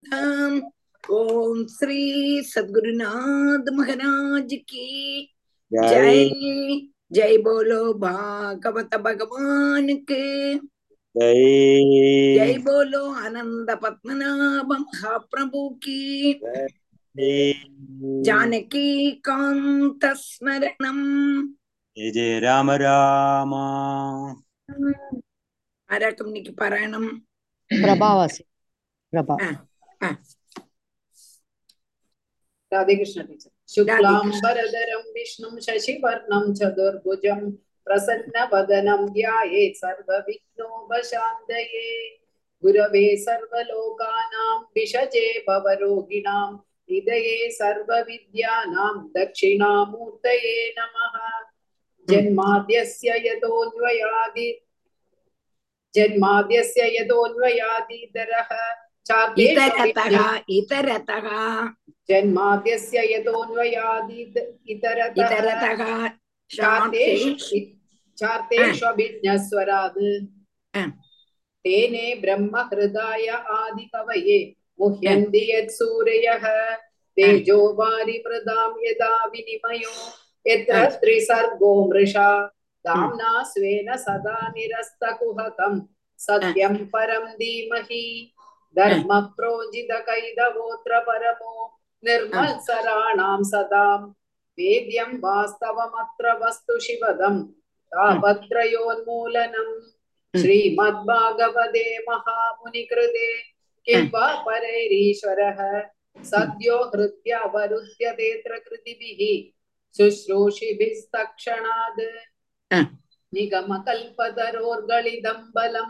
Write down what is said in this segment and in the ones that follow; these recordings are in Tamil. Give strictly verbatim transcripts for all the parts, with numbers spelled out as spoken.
ओम श्री सद्गुरुनाथ महाराज की जय जय। जय बोलो भागवत भगवान के जय जय बोलो आनंद पद्मनाभ महाप्रभु की जय जानकी कांत स्मरणम। जय जय राम राम आराकम्निकी पारायणम प्रभावासी प्रभा राधे कृष्ण टीचर। शुक्लांबरधरं विष्णुं शशिवर्णं चतुर्भुजं प्रसन्नवदनं ध्यायेत् सर्वविघ्नोपशान्तये। गुरवे सर्वलोकानां विषजे भवरोगिणां हृदये सर्वविद्यानां दक्षिणामूर्तये नमः। जन्माद्यस्य यतोऽन्वयादि जन्माद्यस्य यतोऽन्वयादितरः इतरतः इतरतः जन्माद्यस्य यतोऽन्वयादित इतरतः इतरतः चार्तेषु चार्तेष्वभिज्ञस्वराद् तेने ब्रह्म हृदय आदिकवये मुह्यन्ति यत्सूरयः तेजो वारिमृदां यदा विनिमयो यत्र त्रिसर्गो मृषा दाम्ना स्वेन सदा निरस्तकुहकं सत्यं परं धीमहि। धर्म प्रोजितकैतवोऽत्र परमो निर्मत्सराणां सदां वेद्यं वास्तवमत्र वस्तु शिवदं तापत्रयोन्मूलनम्। श्रीमद्भागवते महामुनिकृते किं वा परैरीश्वरः सद्यो हृद्यावरुध्यतेऽत्र कृतिभिः शुश्रूषिभिस्तक्षणाद् निगमकल्पतरोर्गलितं बलं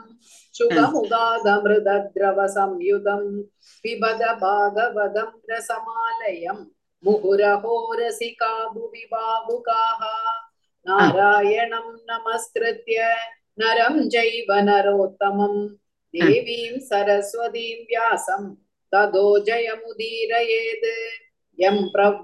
शुभमुगादमृतद्रवसंयुतं पिबद भागवतं रसमालयं मुहुरहो रसिका भुवि भावुकाः। नारायणं नमस्कृत्य नरं चैव नरोत्तमं देवीं सरस्वतीं व्यासं ततो जयमुदीरयेत्। यं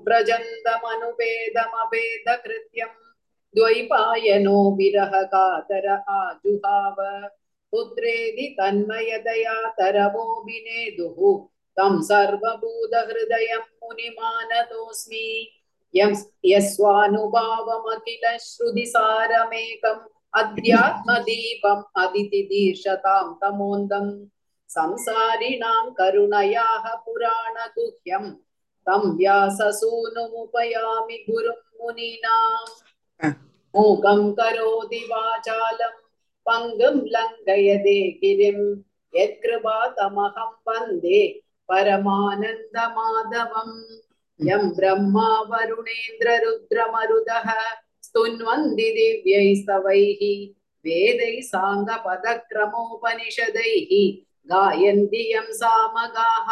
प्रव्रजन्तमनुपेदमपेदकृत्यं द्वैपायनो विरह कातर आजुहाव पुत्रेदि तन्मयतया तरवोऽभिनेदुः तं सर्वभूतहृदयं मुनिमानतोऽस्मि। यस्वानुभावमखिल श्रुतिसारमेकम् अध्यात्मदीपम् अदितिदीर्षतां तमोन्दम् संसारिणां करुणयाः पुराणगुह्यं तं व्याससूनुमुपयामि गुरुं मुनीनाम्। मूकं करोति वाचालं पङ्गुं लङ्घयते गिरिं यत्कृपातमहं वन्दे परमानन्दमाधवम्। यं ब्रह्मा वरुणेन्द्ररुद्रमरुदः स्तुन्वन्ति दिव्यैस्तवैः वेदैः साङ्गपदक्रमोपनिषदैः गायन्ति यं सामगाः।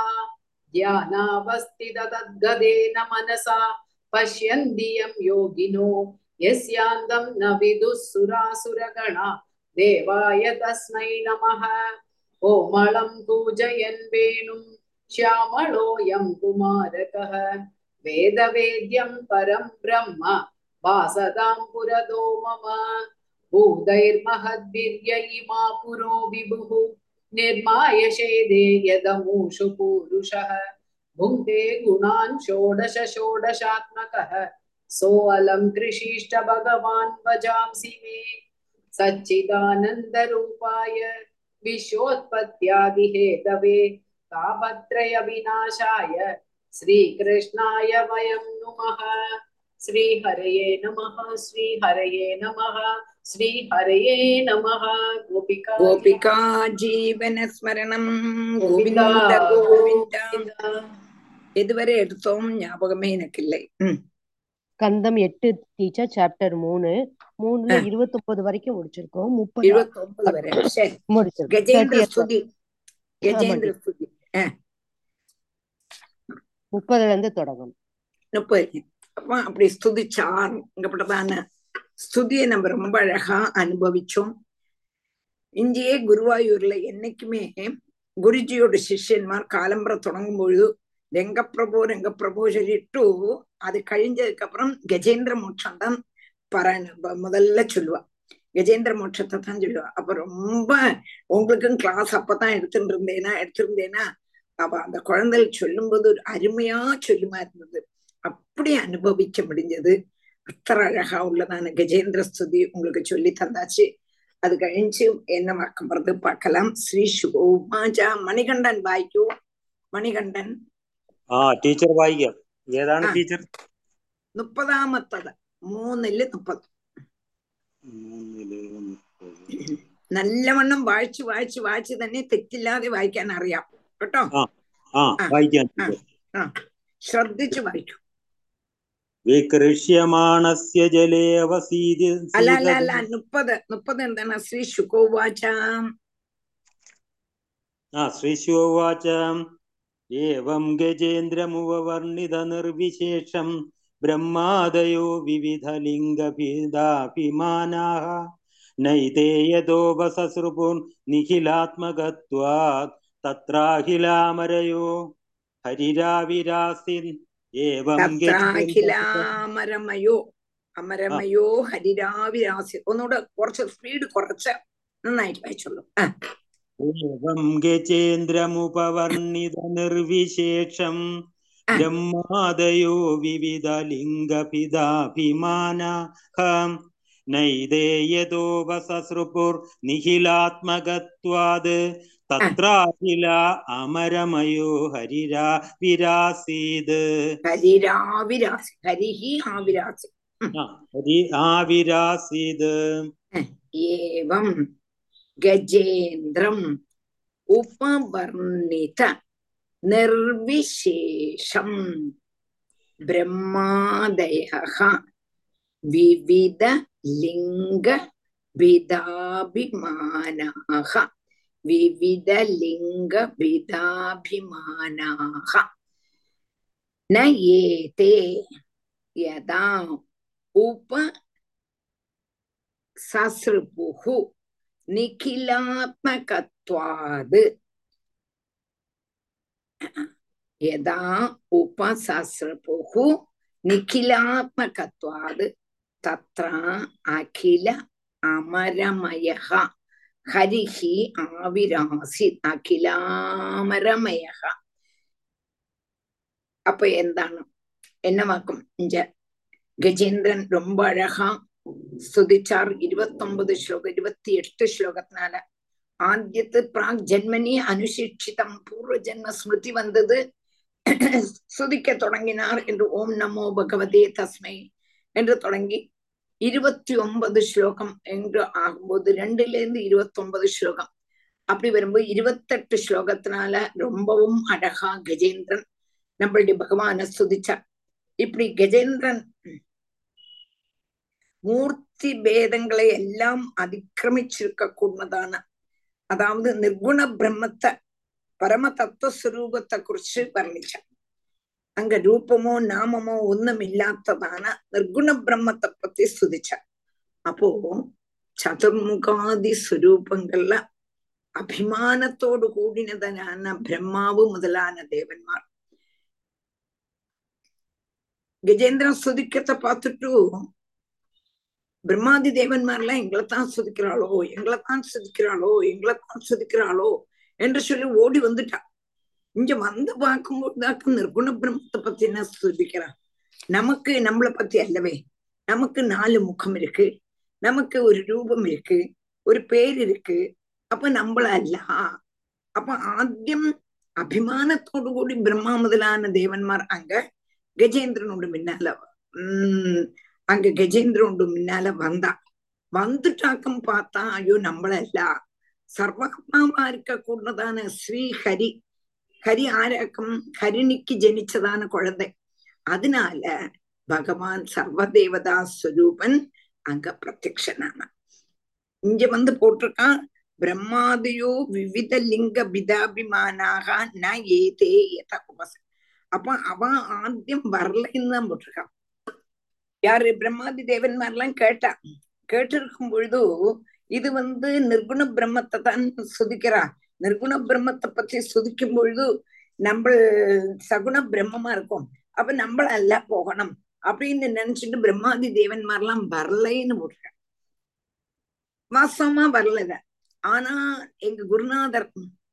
ध्यानावस्थिततद्गतेन मनसा पश्यन्ति यं योगिनो यस्यान्तं न विदुः सुरासुरगणा देवाय तस्मै नमः। कोमलं पूजयन् वेणुं श्यामलोऽयं कुमारकः वेदवेद्यं परं ब्रह्म वासदां पुरतो मम। भूतैर्महद्भिर्य इमा पुरो विभुः निर्माय शेदे यदमूषु पूरुषः भुङ्क्ते गुणान् षोडश षोडशात्मकः सोऽलं कृषिष्ट भगवान् भजांसि मे। सच्चिदानन्दरूपाय विश्वोत्पत्त्यादिहेतवे तापत्रय विनाशाय श्रीकृष्णाय वयं नुमः। श्रीहरये नमः श्रीहरये नमः श्रीहरये नमः। गोपिका गोपिका जीवन स्मरणं गोविंद गोविंद இதுவரை எடுத்தோம் ஞாபகமே எனக்கு இல்லை. கந்தம் எட்டு டீச்சர் சாப்டர் மூணு மூணுல இருபத்தி ஒன்பது வரைக்கும் முடிச்சிருக்கோம். முப்பது இருபத்தி ஒன்பது வரை சரி முடிச்சிருக்கோம். கஜேந்திர ஸ்துதி கஜேந்திர ஸ்துதி முப்பதுல இருந்து தொடங்கும். முப்பது அப்ப அப்படி ஸ்துதிச்சாங்கப்பட்டதான ஸ்துதியை நம்ம ரொம்ப அழகா அனுபவிச்சோம். இங்கேயே குருவாயூர்ல என்னைக்குமே குருஜியோட சிஷ்யன்மார் காலம்பரை தொடங்கும் பொழுது ரெங்கப்பிரபு ரெங்கப்பிரபு சொல்லிட்டு அது கழிஞ்சதுக்கு அப்புறம் கஜேந்திர மோட்சம் தான் பர முதல்ல சொல்லுவா. கஜேந்திர மோட்சத்தை தான் சொல்லுவா. அப்ப ரொம்ப உங்களுக்கும் கிளாஸ் அப்பதான் எடுத்துட்டு இருந்தேனா எடுத்திருந்தேனா அவ அந்த குழந்தைகள் சொல்லும் போது ஒரு அருமையா சொல்லுமா இருந்தது. அப்படி அனுபவிக்க முடிஞ்சது. அத்தனை அழகா உள்ளதான கஜேந்திர ஸ்துதி உங்களுக்கு சொல்லி தந்தாச்சு. அது கழிஞ்சு என்ன பார்க்கப்படுறது பார்க்கலாம். ஸ்ரீ சுகோமாஜா மணிகண்டன் வாய்க்கோ. மணிகண்டன் ആ ടീച്ചർ വായിക്കാം. ഏതാണ് ടീച്ചർ? മുപ്പതാമത്തത് മൂന്നില് മുപ്പത്. നല്ലവണ്ണം വായിച്ചു വായിച്ചു വായിച്ചു തന്നെ തെറ്റില്ലാതെ വായിക്കാൻ അറിയാം കേട്ടോ. ശ്രദ്ധിച്ചു വായിക്കൂ. വികൃഷ്യമാണസ്യ ജലേ വസീതി. അല്ല അല്ല അല്ല മുപ്പത് മുപ്പത് എന്താണ്? ശ്രീ ശുകോവാച. ആ ശ്രീ ശുകോവാച ഏവം ഗജേന്ദ്രമുവർണിത നിർവിശേഷം ബ്രഹ്മാദയോ വിവിധ ലിംഗഭേദാഭിമാനാഃ നൈതേ യദോപസസൃപുർ നിഖിലാത്മകത്വാത് തത്രാഖിലാമരയോ ഹരിരാവിരാസിൻ. തത്രാഖിലാമരമയോ അമരമയോ ഹരിരാവിരാസി. ഒന്നുകൂടെ കുറച്ച് സ്പീഡ് കുറച്ച് നന്നായിട്ട് വായിച്ചോളൂ. ഏവം ഗജേന്ദ്രമുപവർണിത നിർവിശേഷം ബ്രഹ്മാദയോ വിവിധ ലിംഗഭിദാഭിമാനാഃ നൈതേ യദോപസസൃപുർ നിഖിലാത്മകത്വാത് തത്രാഖില അമരമയോ ഹരിരാ വിരാസീത്. ഹരിരാവിരാസി ഹരിഹി ആവിരാസി ഹരി ആവിരാസീത്. ഏവം ഗജേന്ദ്രം ഉപവർണിത നിർവിശേഷം ബ്രഹ്മാദയഃ വിവിധ ലിംഗ ഭിദാഭിമാനാഃ വിവിധ ലിംഗ ഭിദാഭിമാനാഃ ന ഏതേ യദാ ഉപ സസൃപുഃ നിഖിലാത്മകത്വാത്. യദാ ഉപസസൃപുഃ നിഖിലാത്മകത്വാത് തത്ര അഖില അമരമയഃ ഹരിഹി ആവിരാസി. അഖിലാമരമയഃ. அப்ப എന്താണ് என்னவாக்கும்? இங்க கஜேந்திரன் ரொம்ப அழகா സ്തുതിച്ചാർ. ഇരുപത്തി ഒമ്പത് ശ്ലോകം ഇരുപത്തി എട്ട് ശ്ലോകത്തിനാല ആദ്യത്തെ പ്രാഗ് ജന്മനി അനുശിക്ഷിതം പൂർവജന്മ സ്മൃതി വന്നത് സ്തുതിക്ക തുടങ്ങിனார் என்று ஓம் நமோ பகவதே தஸ்மை என்று தொடங்கி இருபத்தி ஒன்பது ஸ்லோகம் என்று ஆகும்போது ரெண்டுல இருந்து இருபத்தி ஒன்பது ஸ்லோகம் அப்படி வரும்போது இருபத்தெட்டு ஸ்லோகத்தினால ரொம்பவும் அழகா கஜேந்திரன் நம்மளுடைய பகவான ஸ்துதிச்சார். இப்படி கஜேந்திரன் மூர்த்தி பேதங்களை எல்லாம் அதிக்கிரமிச்சிருக்க கூடதான, அதாவது நிர்குண பிரம்மத்தை பரம தத்துவஸ்வரூபத்தை குறிச்சு வர்ணிச்சார். அங்க ரூபமோ நாமமோ ஒன்னும் இல்லாததான நிர்குண பிரம்மத்தை பத்தி ஸ்துதிச்சார். அப்போ சதுர்முகாதி ஸ்வரூபங்கள்ல அபிமானத்தோடு கூடினதான பிரம்மாவு முதலான தேவன்மார் கஜேந்திரன் ஸ்துதிக்கத்தை பார்த்துட்டு பிரம்மாதி தேவன்மார்லாம் எங்களைத்தான் ஸ்துதிக்கிறாளோ எங்களைத்தான் ஸ்துதிக்கிறாளோ எங்களைத்தான் ஸ்துதிக்கிறாளோ என்று சொல்லி ஓடி வந்துட்டா. இங்க வந்து பார்க்கும்போதுதாக்க நிர்குண பிரம்மத்தை பத்தி என்ன ஸ்துதிக்கிறா? நமக்கு நம்மளை பத்தி அல்லவே. நமக்கு நாலு முகம் இருக்கு, நமக்கு ஒரு ரூபம் இருக்கு, ஒரு பேர் இருக்கு. அப்ப நம்மள அல்ல. அப்ப ஆദ്യം அபிமானத்தோடு கூடி பிரம்மா முதலான தேவன்மார் அங்க கஜேந்திரனோடு முன்னால உம் அங்க கஜேந்திரனோடு முன்னால வந்தா. வந்துட்டாக்கம் பார்த்தா ஐயோ நம்மளல்ல, സർവാത്മാവാ இருக்க கூடதான ஸ்ரீ ஹரி. ஹரி ஆராக்கம்? ஹரிணிக்கு ஜனிச்சதான குழந்தை. அதனால பகவான் சர்வதேவதா ஸ்வரூபன் அங்க பிரத்யக்ஷனான. இங்க வந்து போட்டிருக்கான் பிரம்மாதியோ விவித லிங்க பிதாபிமானாக ந ஏதே யத உபச. அப்ப அவன் ஆദ്യം வரலைன்னு தான் போட்டிருக்கான். யாரு? பிரம்மாதி தேவன்மாரெல்லாம் கேட்டா. கேட்டிருக்கும் பொழுது இது வந்து நிர்குண பிரம்மத்தை தான் சுதிக்கிறா. நிர்குண பிரம்மத்தை பற்றி சுதிக்கும் பொழுது நம்ம சகுண பிரம்மமா இருக்கும். அப்ப நம்மள அல்ல போகணும் அப்படின்னு நினைச்சிட்டு பிரம்மாதி தேவன்மாரெல்லாம் வரலைன்னு போட்டிருக்காங்க. வாசமா வரலத. ஆனா எங்க குருநாதர்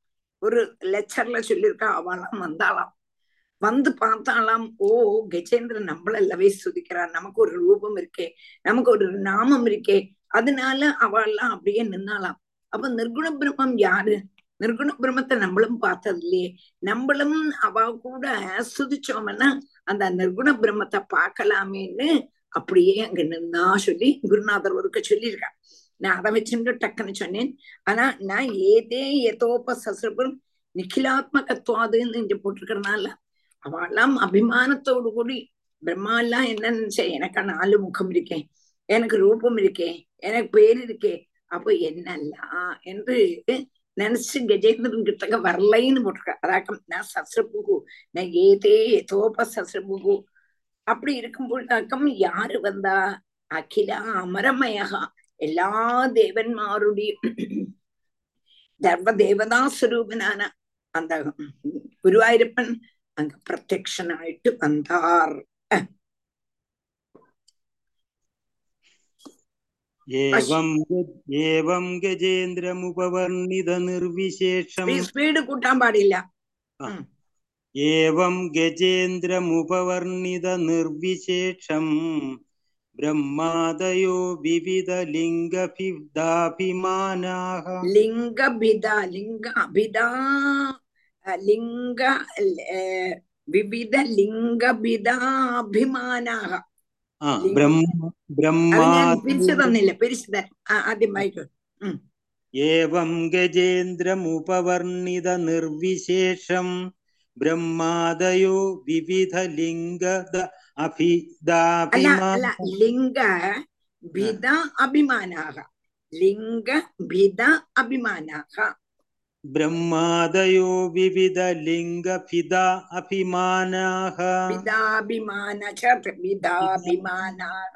ஒரு லெக்சர்ல சொல்லியிருக்கா, அவளாம் வந்தாளாம். வந்து பார்த்தாலாம், ஓ கஜேந்திரன் நம்மளல்லவே ஸ்துதிக்கிறான், நமக்கு ஒரு ரூபம் இருக்கே, நமக்கு ஒரு நாமம் இருக்கே, அதனால அவள்லாம் அப்படியே நின்னாலாம். அப்ப நிர்குண பிரம்மம் யாரு? நிர்குண பிரம்மத்தை நம்மளும் பார்த்தது இல்லையே, நம்மளும் அவ கூட சுதிச்சோம்னா அந்த நிர்குண பிரம்மத்தை பார்க்கலாமேன்னு அப்படியே அங்க நின்னா சொல்லி குருநாதர் ஒருக்க சொல்லியிருக்கான். நான் அதை வச்சுட்டு டக்குன்னு சொன்னேன். ஆனா நான் ஏதே எதோப சசிரபுரம் நிখিலாத்மகத்துவாதுன்னு இங்க போட்டிருக்கிறதுனால அவெல்லாம் அபிமானத்தோடு கூடி பிரம்மா எல்லாம் என்ன நினைச்ச, எனக்கு நாலு முகம் இருக்கேன், எனக்கு ரூபம் இருக்கே, எனக்கு பேர் இருக்கே, அப்போ என்னல்லாம் என்று நினைச்சு கஜேந்திரன் கிட்டக்க வரலைன்னு போட்டிருக்க. அதாக்கம் நான் சசிரபுகு, நான் ஏதே எதோப சசிரபுகு. அப்படி இருக்கும்போதாக்கம் யாரு வந்தா? அகில அமரமயகா, எல்லா தேவன்மாருடைய தர்வ தேவதா സ്വരൂപനാன அந்த குருவாയൂரப்பன் அங்க பிரத்யக்ஷனாயிட்டு வந்தார். ஏவம் கஜேந்திரமுபவர்ணித நிர்விசேஷம். ஸ்பீடு கூட்டாൻ പാടില്ല. ஏவம் கஜேந்திரமுபவர்ணித நிர்விசேஷம் பிரம்மாதயோ விவித லிங்கபிதாபிமானாஹ. லிங்கபிதா லிங்க அபிதா லிங்க விவித லிங்கபிதாபிமானாஹ. പിരിച്ചു തന്നില്ല, പിരിച്ചു തരാം, ആദ്യം വായിക്കോ. ഏവം ഗജേന്ദ്രമുപവർണിത നിർവിശേഷം ബ്രഹ്മാദയോ വിവിധ ലിംഗ അല്ല ലിംഗ ഭിദ അഭിമാനാഹ, ലിംഗ ഭിദ അഭിമാനാഹ. ബ്രഹ്മാദയോ വിവിധ ലിംഗ ഭിദ അഭിമാനാഹ. ഭിദാഭിമാന ചേർത്ത് ഭിദാഭിമാനാഹ.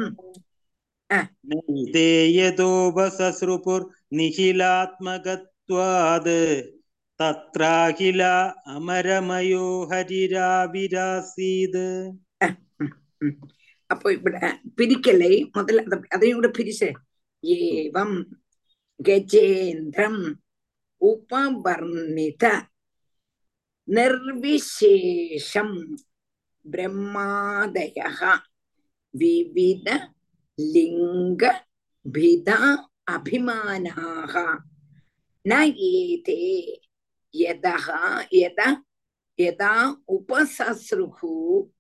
നൈതേയതോപസസ്രുപുർ നിഖിലാത്മകത്വാത് തത്രാഖില അമരമയോ ഹരിരാവിരാസീത്. അപ്പൊ ഇവിടെ പിരിക്കല്ലേ, മുതൽ അதையும் കൂടെ പിരിച്ച്. ഏവം ഗജേന്ദ്രം ഉപവർണിത നിർവിശേഷം ബ്രഹ്മാദയഃ വിവിധ ലിംഗ ഭിദ അഭിമാനാഹ ന ഏതേ യദഃ യദ യദാ ഉപസസ്രുഹു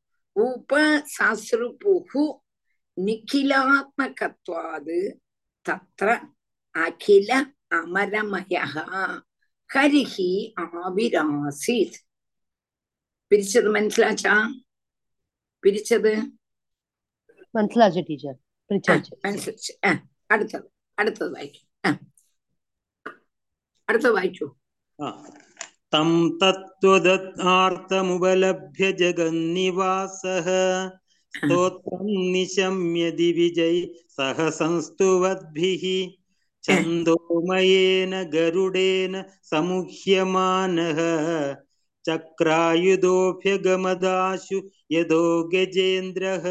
ഉപസസ്രുപുഹു നിഖിലാത്മകത്വാത് തത്ര അഖില അമരമയഃ ഹരിഹി ആവിരാസീത്. പിരിച്ചത് മനസ്സിലാച്ചാ? പിരിച്ചത് മനസ്സിലാച്ചു ടീച്ചർ, മനസ്സിലാച്ചു. അടുത്തത് അടുത്തത് വായിക്കും. അടുത്തത് വായിക്കൂ. തം തത്വദാർത്ഥമുപലഭ്യ ജഗന്നിവാസഃ സ്തോത്രം നിശമ്യ ദിവിജൈ സഹ സംസ്തുവദ്ഭിഃ ഛന്ദോമയേന ഗരുഡേന സമുഹ്യമാനഃ ചക്രായുധോഭ്യഗമദാശു യദോ ഗജേന്ദ്രഃ.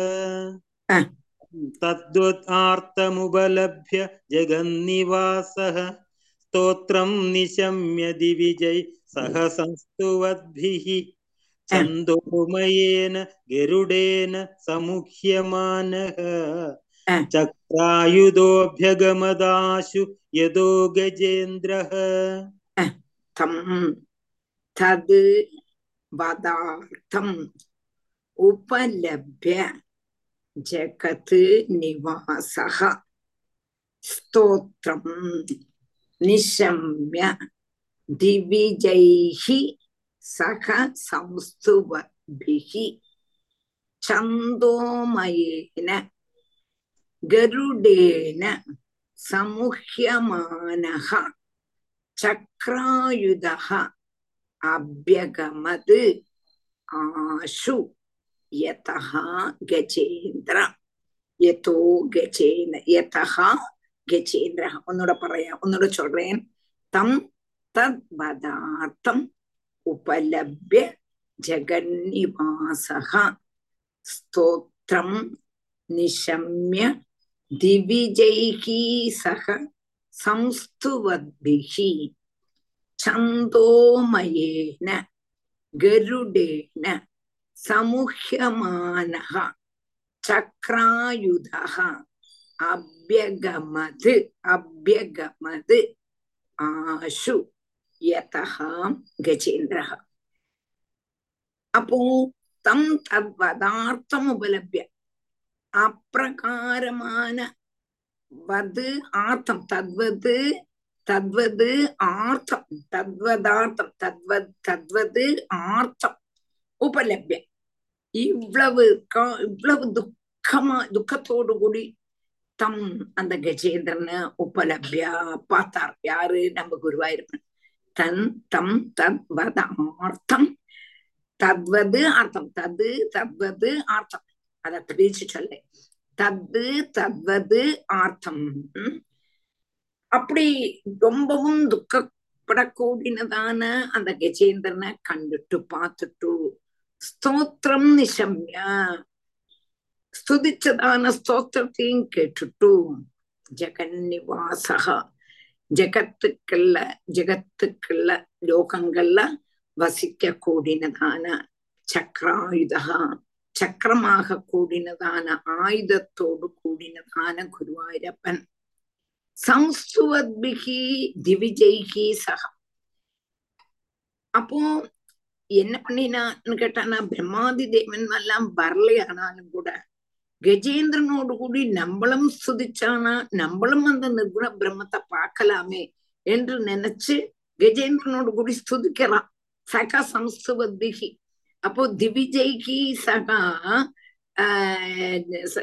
തദ്വദാർത്ഥമുപലഭ്യ ജഗന്നിവാസഃ സ്തോത്രം നിശമ്യ ദിവിജൈ സഹ സംസ്തുവദ്ഭിഃ ഛന്ദോമയേന ഗരുഡേന സമുഹ്യമാനഃ ചക്രായുധോഭ്യഗമദാശു യദോ ഗജേന്ദ്രഃ. തദ് വദാർത്ഥം ഉപലഭ്യ ജഗത് നിവാസഃ സ്തോത്രം നിശമ്യ ദിവിജൈഃ സഹ സംസ്തുവദ്ഭിഃ ഛന്ദോമയേന ഗരുഡേന സമുഹ്യമാനഃ ചക്രായുധഃ അഭ്യഗമത് ആശു യതഃ ഗജേന്ദ്ര യതോ ഗജേന്ദ്ര യതഃ ഗജേന്ദ്ര. ഒന്നുകൂടെ പറയാം, ഒന്നുകൂടെ ചൊല്ലേൻ. തം തദ് പദാർത്ഥം ഉപലഭ്യ ജഗന്നിവാസഃ സ്തോത്രം നിശമ്യ ദിവിജൈഃ സഹ സംസ്തുവദ്ഭിഃ சந்தோமயேன கருடேன சமுஹ்யமானஹ சக்ராயுதஹ அப்யகமது அப்யகமது ஆஷு யதஹ கஜேந்திரஹ. அப்போ தம் தத்வதார்த்தம் உபலப்ய அப்பிரகாரமான வது ஆர்த்தம் தத்வது தத்வது ஆர்த்தம் தத்வதார்த்தம் தத்வத் தத்வது ஆர்த்தம் உபலப்ய இவ்வளவு இவ்வளவு துக்கமா துக்கத்தோடு கூடி தம் அந்த கஜேந்திரனை உபலப்யா பார்த்தார். யாரு? நம்ம குருவாயிருப்பன். தன் தம் தத்வத ஆர்த்தம் தத்வது அர்த்தம் தது தத்வது அர்த்தம் அதை பிரிச்சு சொல்ல தத்து தத்வது அர்த்தம். அப்படி ரொம்பவும் துக்கப்படக்கூடினதான அந்த கஜேந்திரனை கண்டுட்டு பார்த்துட்டு ஸ்தோத்திரம் நிசம்ய ஸ்துதிச்சதான ஸ்தோத்திரத்தையும் கேட்டுட்டு ஜெகன்னிவாசக ஜெகத்துக்குள்ள ஜெகத்துக்குள்ள லோகங்கள்ல வசிக்க கூடினதான சக்கராயுதா சக்கரமாக கூடினதான ஆயுதத்தோடு கூடினதான குருவாயூரப்பன் சம்ஸ்துவத்பிகி திவிஜைகி சகம். அப்போ என்ன பண்ணினான்னு கேட்டானா பிரம்மாதி தேவன்மெல்லாம் வரலையானாலும் கூட கஜேந்திரனோடு கூடி நம்மளும் ஸ்துதிச்சானா நம்மளும் அந்த நிர்குண பிரம்மத்தை பார்க்கலாமே என்று நினைச்சு கஜேந்திரனோடு கூடி ஸ்துதிக்கிறான். சகா சம்ஸ்துவத்பிகி. அப்போ திவிஜைகி சகா ஆஹ்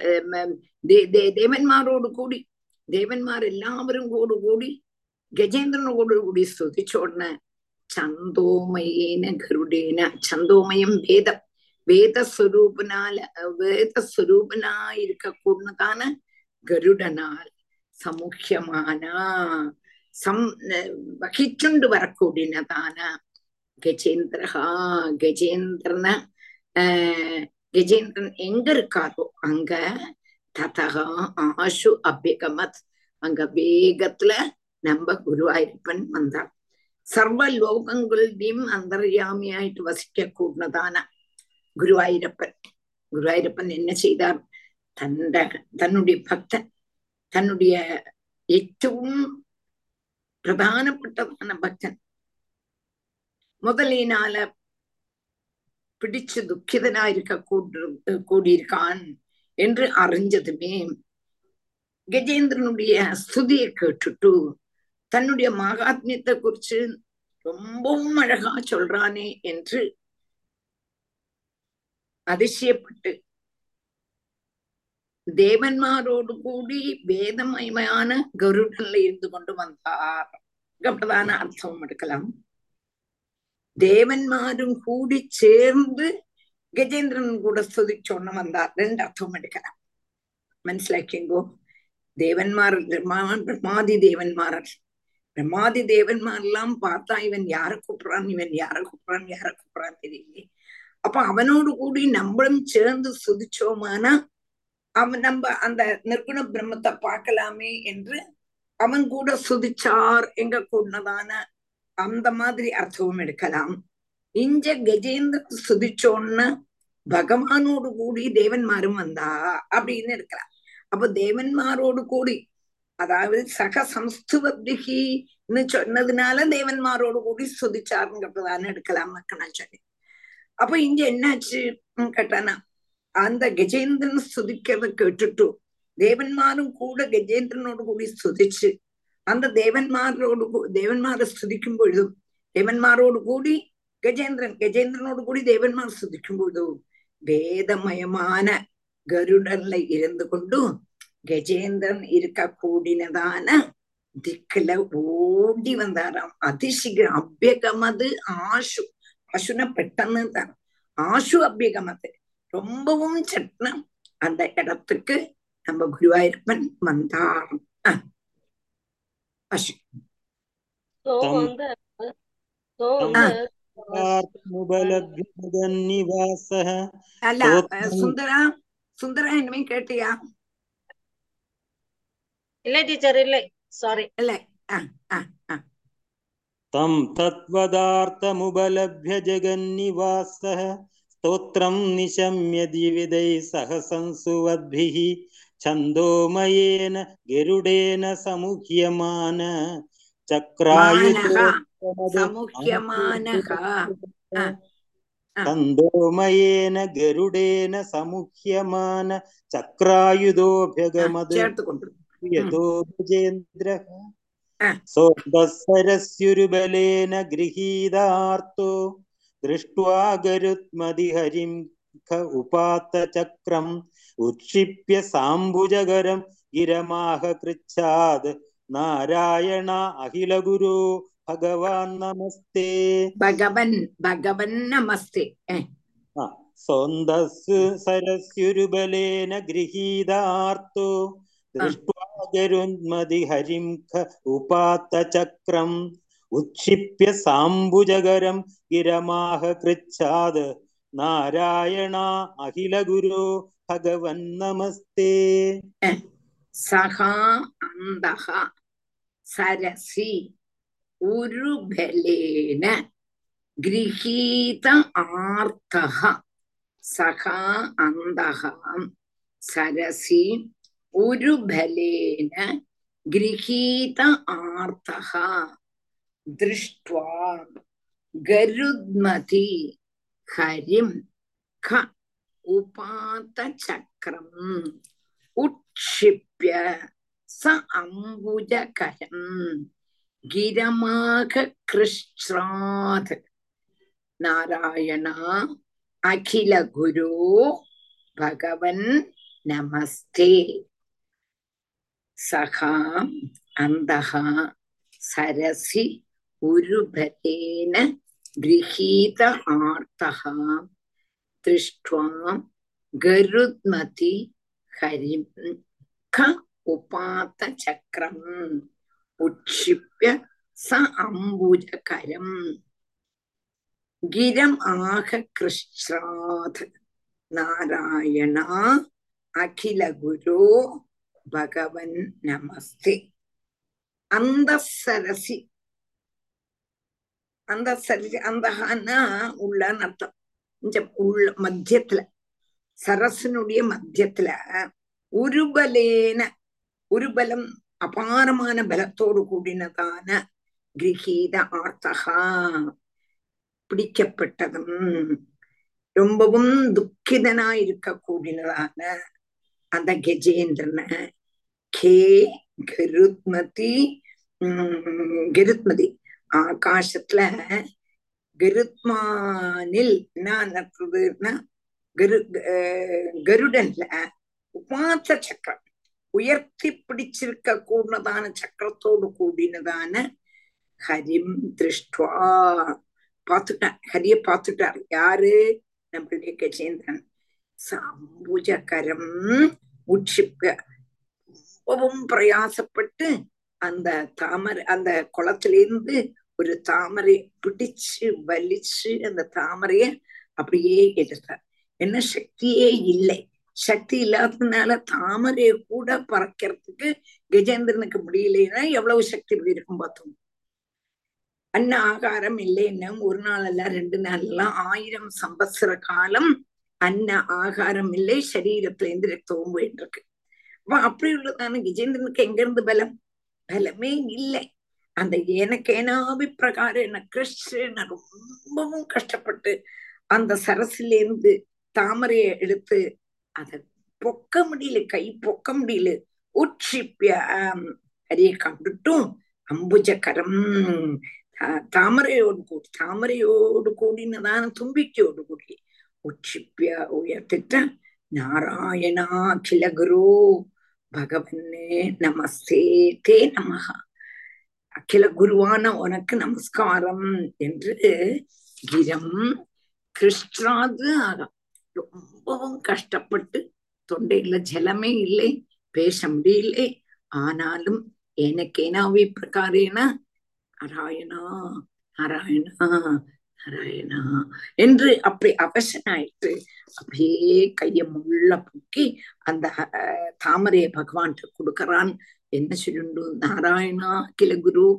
தேவன்மாரோடு கூடி தேவன்மார் எல்லாவரும் கூடு கூடி கஜேந்திரனோடு கூடி ஸ்துதிச்ச உடனே சந்தோமயேன கருடேன சந்தோமயம் வேதம் வேதஸ்வரூபனால வேதஸ்வரூபனா இருக்க கூடதான கருடனால் சமுக்கியமானா சம் வகிச்சுண்டு வரக்கூடியதான கஜேந்திரஹா கஜேந்திரன ஆஹ் கஜேந்திரன் எங்க இருக்காரோ அங்க ததகா ஆஷு அபியகமத் அங்க வேகத்துல நம்ம குருவாயூரப்பன் வந்தார். சர்வ லோகங்களையும் அந்தர்யாமியாயிட்டு வசிக்க கூடதான குருவாயூரப்பன் குருவாயூரப்பன் என்ன செய்தார்? தந்த தன்னுடைய பக்தன் தன்னுடைய ഏറ്റവും பிரதானப்பட்டதான பக்தன் முதலினால பிடிச்சு துக்கிதனாயிருக்க கூடு கூடியிருக்கான் என்று அறிஞ்சதுமே கஜேந்திரனுடைய ஸ்துதியை கேட்டுட்டு தன்னுடைய மகாத்மியத்தை குறிச்சு ரொம்பவும் அழகா சொல்றானே என்று அதிசயப்பட்டு தேவன்மாரோடு கூடி வேதமயமான கருடன்ல இருந்து கொண்டு வந்தார். அப்படிதான அர்த்தம் எடுக்கலாம். தேவன்மாரும் கூடி சேர்ந்து கஜேந்திரன் கூட ஸ்துதிச்சோன்னு வந்தார். ரெண்டு அர்த்தம் எடுக்கலாம். മനസ്സിലാക്കിയെങ്കോ தேவன்மார் பிரம்மாதி தேவன்மாரர் பிரம்மாதி தேவன்மாரெல்லாம் பார்த்தா இவன் யார கூப்பிடுறான் இவன் யார கூப்பிடுறான் யார கூப்பிடுறான் தெரியலையே. அப்ப அவனோடு கூடி நம்மளும் சேர்ந்து சுதிச்சோமானா அவன் நம்ம அந்த நிர்குண பிரம்மத்தை பார்க்கலாமே என்று அவன் கூட சுதிச்சார் எங்க கூடதான அந்த மாதிரி அர்த்தமும் எடுக்கலாம். இஞ்ச கஜேந்திரன் சுதிச்சோன்னு பகவானோடு கூடி தேவன்மாரும் வந்தா அப்படின்னு இருக்கலாம். அப்போ தேவன்மாரோடு கூடி அதாவது சக சம்ஸ்துவத்பிகின்னு சொன்னதுனால தேவன்மாரோடு கூடி சுதிச்சாருங்கிறதான எடுக்கலாம் நான் சொன்னேன். அப்ப இங்க என்னாச்சு கேட்டானா அந்த கஜேந்திரன் ஸ்துதிக்கிறத கேட்டுட்டு தேவன்மாரும் கூட கஜேந்திரனோடு கூடி ஸ்துதிச்சு அந்த தேவன்மாரோடு தேவன்மாரை ஸ்துதிக்கும் பொழுதும் தேவன்மாரோடு கூடி கஜேந்திரன் கஜேந்திரனோடு கூடி தேவன்மார் ஸ்துதிக்கும் பொழுதும் வேதமயமான கருடன்ல இருந்து கொண்டு கஜேந்திரன் இருக்க கூடினதான திக்குல ஓடி வந்தாராம். அதிசீக்கிரம் அபியகமது ஆஷு ஆஷுன பெட்டன்னு தான் ஆஷு அபியகமது ரொம்பவும் சட்ன அந்த இடத்துக்கு நம்ம குருவாயூரப்பன் வந்தார். அஷு அல்ல சுந்தரா சுந்தரா என்னமே கேட்டியா? இல்ல டீச்சர் இல்லை சாரி இல்ல तं तत्त्वदार्थमुपलभ्य जगन्निवासः स्तोत्रं निशम्य द्विविधैः सह संसुवद्भिः छन्दोमयेन गरुडेन समुह्यमान चक्रायुधो समुह्यमानः छन्दोमयेन गरुडेन समुह्यमान चक्रायुधोऽभ्यगमद् यतो गजेन्द्रः सोऽन्दःसरस्युर्बलेन गृहीतार्तो दृष्ट्वा गरुत्मदिहरिं ख उपात्त चक्रम् उत्क्षिप्य साम्बुजगरं गिरमाह कृच्छाद नारायण अखिल गुरु भगवान् नमस्ते भगवन् भगवन् नमस्ते सोऽन्दःसरस्युर्बलेन गृहीतार्तो दृष्ट्वा गरुन्मदिहरिं ख उपात्त चक्रम् उत्क्षिप्य साम्बुजगरं गिरमाह कृच्छाद नारायण अखिल गुरु भगवन् नमस्ते सहा अन्तः सरसि उरुबलेन गृहीत आर्तः सहा अन्तः सरसि उरुबलेन गृहीत आर्तः दृष्ट्वा गरुत्मति हरिं ख उपात चक्रम् उत्क्षिप्य स अम्बुजकरम् गिरमाह कृच्छ्राद नारायण अखिल गुरु भगवन् नमस्ते सखा अन्तः सरसि उरुबलेन गृहीत आर्तः दृष्ट्वा गरुत्मति हरिं ख उपात चक्रम् उत्क्षिप्य स अम्बुजकरम् गिरम् आह कृच्छ्राद नारायण अखिल गुरु भगवन् नमस्ते अन्तःसरसि अन्तःसरसि अन्तःना உள்ளன்னு அர்த்தம் இந்த உள்ள மத்தியத்துல சரசனுடைய மத்தியத்துல உருபலேன உருபலம் அபாரமான பலத்தோடு கூடினதான கிரகீத ஆர்த்தகா பிடிக்கப்பட்டதும் ரொம்பவும் துக்கிதனா இருக்க கூடினதான அந்த கஜேந்திரன கே கருத்மதி உம் கருத்மதி ஆகாசத்துல கருத்மானில் என்ன நடக்குதுன்னா கரு கருடன்ல உபாத்த சக்கரம் உயர்த்தி பிடிச்சிருக்க கூடதான சக்கரத்தோடு கூடினதான ஹரிம் திருஷ்டுவா பார்த்துட்டார் ஹரிய பார்த்துட்டார் யாரு நம்மளுடைய கஜேந்திரன் சாம்புஜகரம் உட்சிப்ப ரொம்பவும் பிரயாசப்பட்டு அந்த தாமரை அந்த குளத்திலிருந்து ஒரு தாமரை பிடிச்சு வலிச்சு அந்த தாமரைய அப்படியே எடுத்தார் என்ன சக்தியே இல்லை சக்தி இல்லாததுனால தாமரைய கூட பறக்கிறதுக்கு கஜேந்திரனுக்கு முடியலைன்னா எவ்வளவு சக்தி இருக்கும் பார்த்தோம் அன்ன ஆகாரம் இல்லைன்னா ஒரு நாள் அல்ல ரெண்டு நாள் எல்லாம் ஆயிரம் சம்பத்சர காலம் அன்ன ஆகாரம் இல்லை சரீரத்துல இருந்து ரத்தமும் போயிட்டு இருக்கு அப்ப அப்படி உள்ளதான கஜேந்திரனுக்கு எங்க இருந்து பலம் பலமே இல்லை அந்த எனக்கேனாபி பிரகாரம் என்ன கிருஷ்ண ரொம்பவும் கஷ்டப்பட்டு அந்த சரசிலேருந்து தாமரையை எடுத்து அதை பொக்க முடியல கை பொக்க முடியல உட்சிப்பிய ஹரிய கண்டுட்டும் அம்புஜகரம் தாமரையோடு கூடி தாமரையோடு கூடினதான தும்பிக்கையோடு கூடி உட்சிப்பிய உயர்த்திட்ட நாராயணா அகில குரு பகவன்னே நமஸ்தே தே நமஹ அகில குருவான உனக்கு நமஸ்காரம் என்று கிரம் கிருஷ்ணாது ஆகம் ரொம்பவும் கஷ்டப்பட்டு தொண்டையில ஜலமே இல்லை பேச முடியலை ஆனாலும் எனக்கேனாவி பிரகாரேன நாராயணா நாராயணா நாராயணா என்று அப்படி அவசனாயிட்டு அப்படியே கைய முள்ள பொக்கி அந்த தாமரையை பகவான்கிட்ட கொடுக்கறான் என்ன சொல்லுண்டு நாராயணா அகில குரு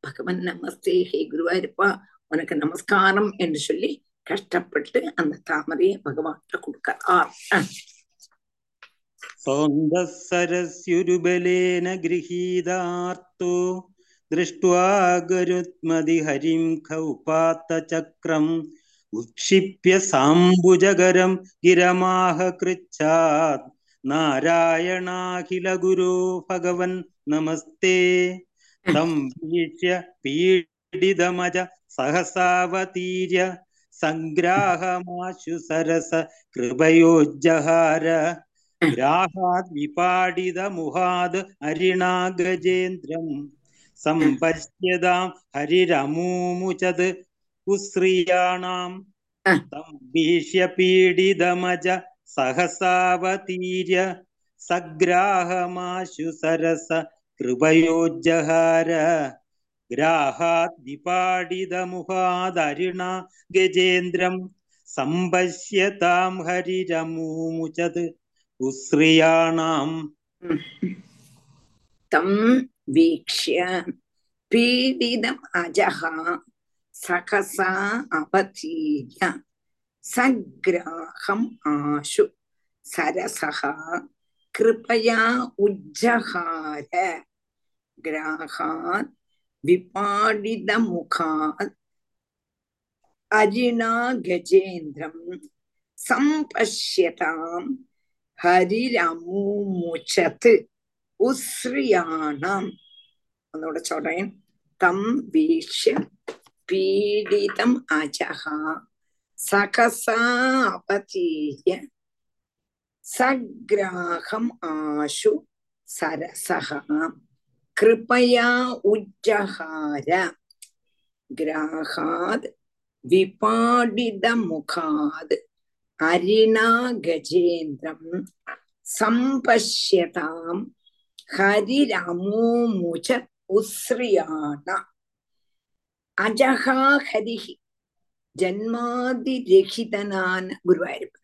பகவன் நமஸ்தே, ஹே குருவாயிருப்பா உனக்கு நமஸ்காரம் என்று சொல்லி கஷ்டப்பட்டு அந்த தாமரையை பகவான்கிட்ட கொடுக்கிறார். சௌந்தசரஸ்யுருபலேன கிரஹீதார்த்தோ திருஷ்ட்வா கருத்மதி ஹரிம் கௌபாத்த சக்ரம் உக்ஷிப்ய சாம்புஜகரம் கிரமாக கிருச்சாத் நாராயணாகில குரு பகவன் நமஸ்தே. தம் வீக்ஷ்ய பீடிதமஜ சகசாவதீர்ய சங்கிராஹமாசு சரச கிருபயோஜ்ஜஹார கிராஹாத் விபாடித முகாத் அரிணா கஜேந்திரம் சம்பஷ்யதாம் ஹரிரமூமுச்சத் குஸ்ரியாணாம். தம் வீக்ஷ்ய பீடிதமஜ சகசாவதீர்ய சக்ராஹமாசு சரச கிருபயோஜ்ஜஹார கிராஹாத் விபாடித முகாத் அரிணா கஜேந்திரம் சம்பஷ்யதாம் ஹரிரமூமுச்சத் குஸ்ரியாணாம். தம் வீக்ஷ்ய பீடிதம் அஜஹா சகசா அவதீர்ய சக்ராஹம் ஆஷு சரசஹா கிருபயா உஜ்ஜஹார கிராஹாத் விபாடித முகாத் அரிணா கஜேந்திரம் சம்பஷ்யதாம் ஹரிரமூமுச்சத் உஸ்ரியாணாம். அதோட சொல்றேன். தம் வீக்ஷ்ய பீடிதம் அஜஹா சகசா அவதீர்ய சக்ராஹம் ஆஷு சரசஹா கிருபயா உஜ்ஜஹார கிராஹாத் விபாடித முகாத் அரிணா கஜேந்திரம் சம்பஷ்யதாம் ஹரிரமூமுச்சத் உஸ்ரியாணா. அஜஹா ஹரிஹி ஜன்மாதிரகிதனான குருவாயிருப்பன்.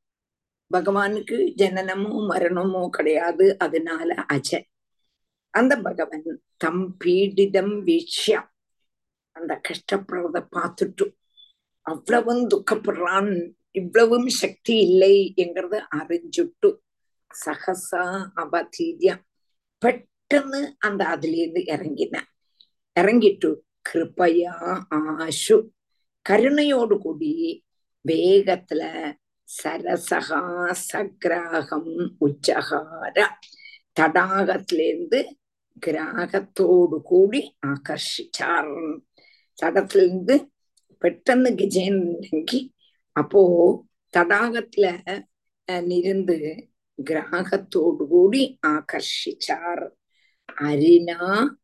பகவானுக்கு ஜனனமோ மரணமோ கிடையாது, அதனால அஜன். அந்த பகவன் தம் பீடிதம் வீக்ஷ்யம் அந்த கஷ்டப்படுறத பார்த்துட்டு அவ்வளவும் துக்கப்படுறான், இவ்வளவும் சக்தி இல்லை என்கிறத அறிஞ்சுட்டு சகசா அவதீர்யம் பெட்டன்னு அந்த அதுல இருந்து இறங்கின இறங்கிட்டு கிருபையா ஆஷு கருணையோடு கூடி வேகத்துல சரசகா சக்ராகம் உச்சகார தடாகத்திலிருந்து கிராகத்தோடு கூடி ஆகர்ஷிச்சார். தடத்திலிருந்து பெட்டன்னு கஜேந்திரங்கி அப்போ தடாகத்துல இருந்து கிராகத்தோடு கூடி ஆகர்ஷிச்சார். அரினா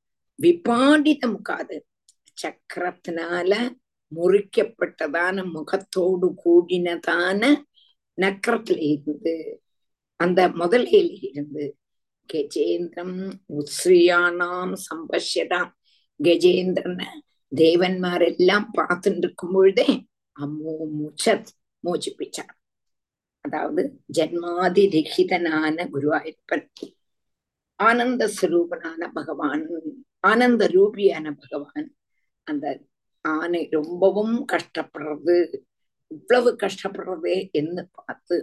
விபாடித முகாது சக்கரத்தினால முறிக்கப்பட்டதான முகத்தோடு கூடினதான நக்கரத்துல இருந்து அந்த முதலையில இருந்து கஜேந்திரம் உஸ்ரியானாம் சம்பஷ்யதாம் கஜேந்திரன தேவன்மாரெல்லாம் பார்த்துட்டு இருக்கும் பொழுதே அம்மோ முச்சத் மோச்சிப்பிச்சார். அதாவது ஜன்மாதி ரகிதனான குருவாயிருப்பன், ஆனந்த ஸ்வரூபனான பகவான், ஆனந்த ரூபியான பகவான் அந்த ஆனை ரொம்பவும் கஷ்டப்படுறது, இவ்வளவு கஷ்டப்படுறதே என்று பார்த்து